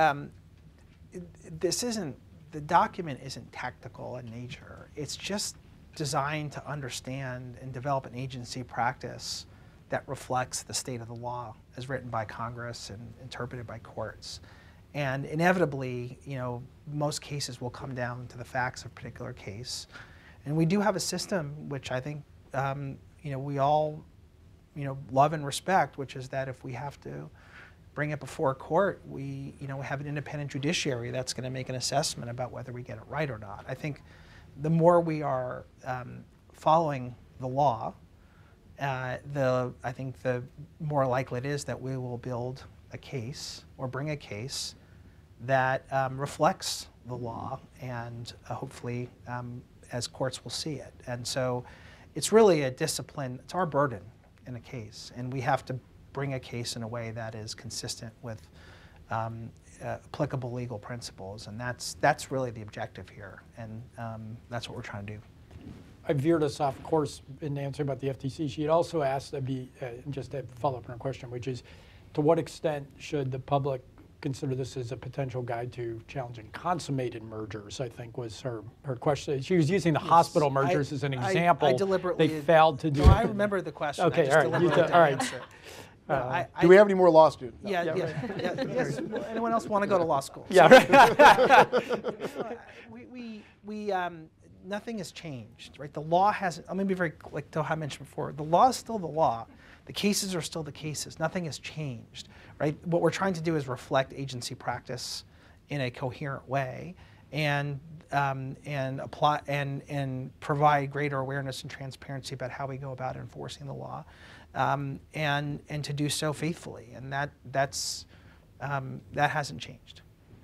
this isn't, the document isn't tactical in nature. It's just designed to understand and develop an agency practice that reflects the state of the law as written by Congress and interpreted by courts. And inevitably, most cases will come down to the facts of a particular case. And we do have a system which I think we all love and respect, which is that if we have to bring it before a court, we have an independent judiciary that's going to make an assessment about whether we get it right or not. I think the more we are following the law, I think the more likely it is that we will build a case or bring a case that reflects the law, and hopefully as courts will see it. And so it's really a discipline. It's our burden in a case, and we have to bring a case in a way that is consistent with applicable legal principles, and that's really the objective here, and that's what we're trying to do. I veered us off course in answering about the FTC. She had also asked, just to follow up on her question, which is, to what extent should the public consider this as a potential guide to challenging consummated mergers, I think was her question. She was using the hospital mergers as an example. I deliberately... They failed to do it. I remember the question. Okay, all right. All right. Do we have any more law students? No. Yeah. Yes. Anyone else want to go to law school? Yeah. Nothing has changed, right? The law hasn't. I'm going to be very, like Doha mentioned before. The law is still the law. The cases are still the cases. Nothing has changed, right? What we're trying to do is reflect agency practice in a coherent way, and apply and provide greater awareness and transparency about how we go about enforcing the law, and to do so faithfully. And that hasn't changed.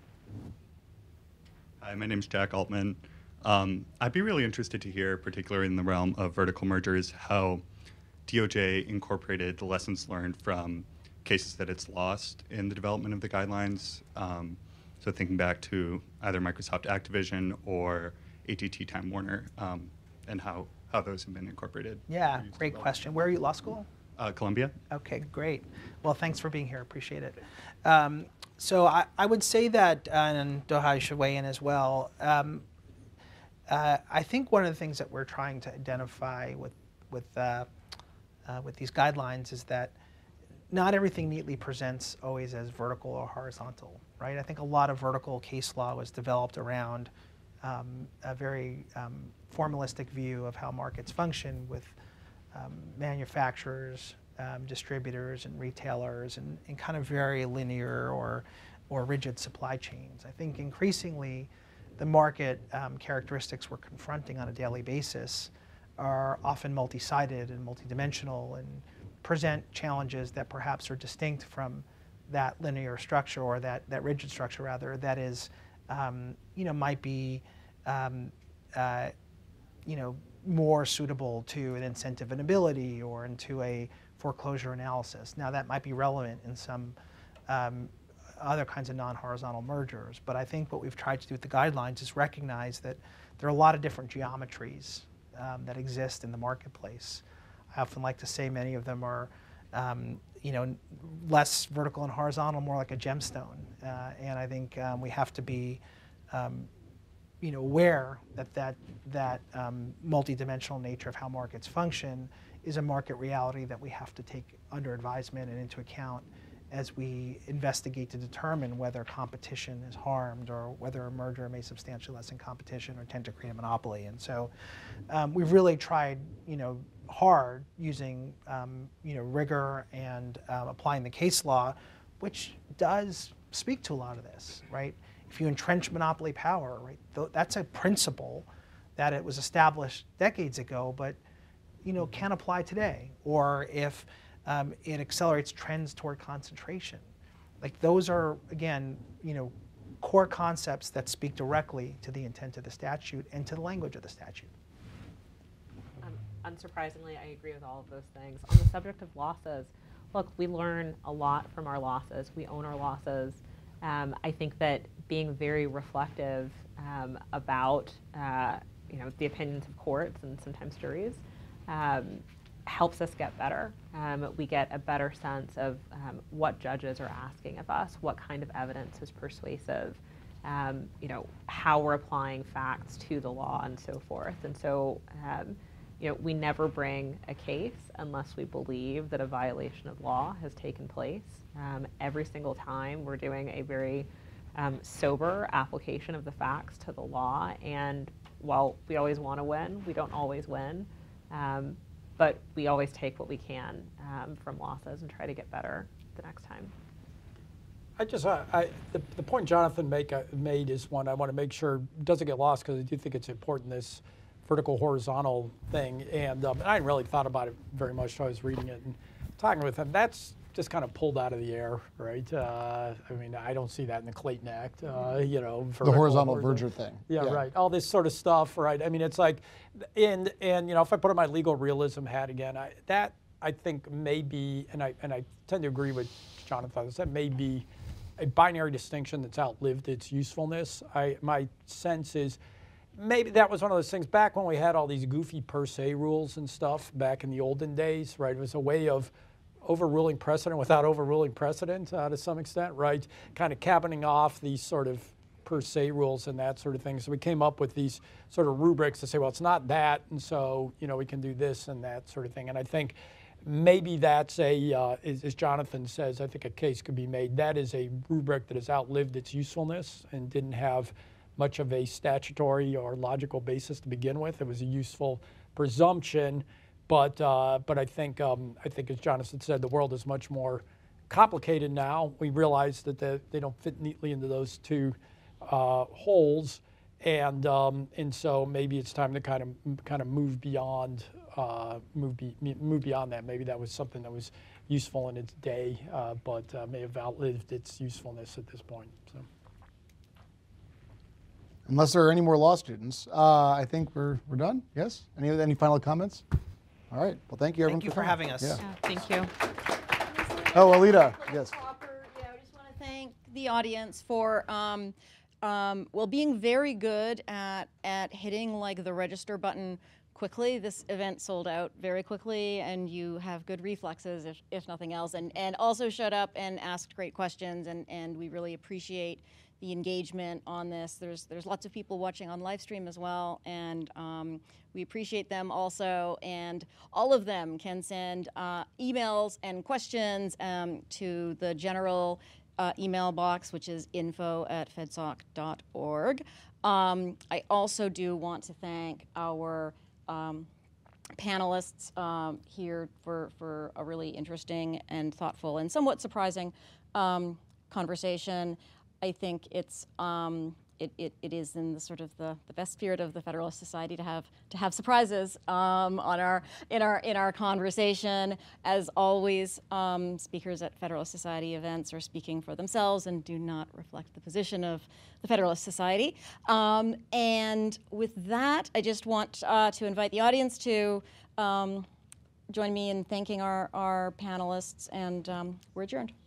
Hi, my name's Jack Altman. I'd be really interested to hear, particularly in the realm of vertical mergers, how DOJ incorporated the lessons learned from cases that it's lost in the development of the guidelines. So thinking back to either Microsoft Activision or AT&T Time Warner, and how those have been incorporated. Yeah, great question. Where are you at law school? Columbia. Okay, great. Well, thanks for being here. Appreciate it. So I would say that, and Doha should weigh in as well. I think one of the things that we're trying to identify with these guidelines is that not everything neatly presents always as vertical or horizontal, right? I think a lot of vertical case law was developed around a very formalistic view of how markets function with manufacturers, distributors, and retailers, and kind of very linear or rigid supply chains. I think increasingly the market characteristics we're confronting on a daily basis are often multi-sided and multidimensional and present challenges that perhaps are distinct from that linear structure, or that rigid structure rather, that is, might be, more suitable to an incentive and ability or into a foreclosure analysis. Now that might be relevant in some other kinds of non-horizontal mergers, but I think what we've tried to do with the guidelines is recognize that there are a lot of different geometries that exist in the marketplace. I often like to say many of them are, less vertical and horizontal, more like a gemstone. And I think we have to be, aware that multidimensional nature of how markets function is a market reality that we have to take under advisement and into account as we investigate to determine whether competition is harmed or whether a merger may substantially lessen competition or tend to create a monopoly. And so we've really tried, hard using, rigor and applying the case law, which does speak to a lot of this, right? If you entrench monopoly power, right, that's a principle that it was established decades ago, but, can apply today. Or if it accelerates trends toward concentration. Like those are, again, core concepts that speak directly to the intent of the statute and to the language of the statute. Unsurprisingly, I agree with all of those things. On the subject of losses, look, we learn a lot from our losses. We own our losses. I think that being very reflective about, the opinions of courts and sometimes juries helps us get better. We get a better sense of what judges are asking of us, what kind of evidence is persuasive, how we're applying facts to the law and so forth. And so, we never bring a case unless we believe that a violation of law has taken place. Every single time we're doing a very sober application of the facts to the law. And while we always want to win, we don't always win. But we always take what we can from losses and try to get better the next time. The point Jonathan made is one I want to make sure doesn't get lost, because I do think it's important, this vertical horizontal thing. And I hadn't really thought about it very much, so I was reading it and talking with him. That's just kind of pulled out of the air, right? I mean, I don't see that in the Clayton Act, you know. The horizontal verger thing. Yeah, right. All this sort of stuff, right? I mean, it's like, and you know, if I put on my legal realism hat again, I think may be, and I tend to agree with Jonathan, that may be a binary distinction that's outlived its usefulness. My sense is maybe that was one of those things back when we had all these goofy per se rules and stuff back in the olden days, right? It was a way of overruling precedent without overruling precedent to some extent, right? Kind of cabining off these sort of per se rules and that sort of thing. So we came up with these sort of rubrics to say, well, it's not that, and so, you know, we can do this and that sort of thing. And I think maybe that's as Jonathan says, I think a case could be made. That is a rubric that has outlived its usefulness and didn't have much of a statutory or logical basis to begin with. It was a useful presumption, but I think as Jonathan said, the world is much more complicated now. We realize that they don't fit neatly into those two holes, and so maybe it's time to kind of move beyond that. Maybe that was something that was useful in its day, but may have outlived its usefulness at this point. So. Unless there are any more law students, I think we're done. Yes? Any final comments? All right. Well, thank you, everyone. Thank you for having us. Yeah. Thank you. Oh, Alita. Yes. I just want to thank the audience for being very good at hitting like the register button quickly. This event sold out very quickly, and you have good reflexes, if nothing else, and also showed up and asked great questions, and we really appreciate the engagement on this. There's lots of people watching on live stream as well, and we appreciate them also, and all of them can send emails and questions to the general email box, which is info@fedsoc.org. I also do want to thank our panelists here for a really interesting and thoughtful and somewhat surprising conversation. I think it's it is in the sort of the best spirit of the Federalist Society to have surprises in our conversation. As always, speakers at Federalist Society events are speaking for themselves and do not reflect the position of the Federalist Society. And with that, I just want to invite the audience to join me in thanking our panelists, and we're adjourned.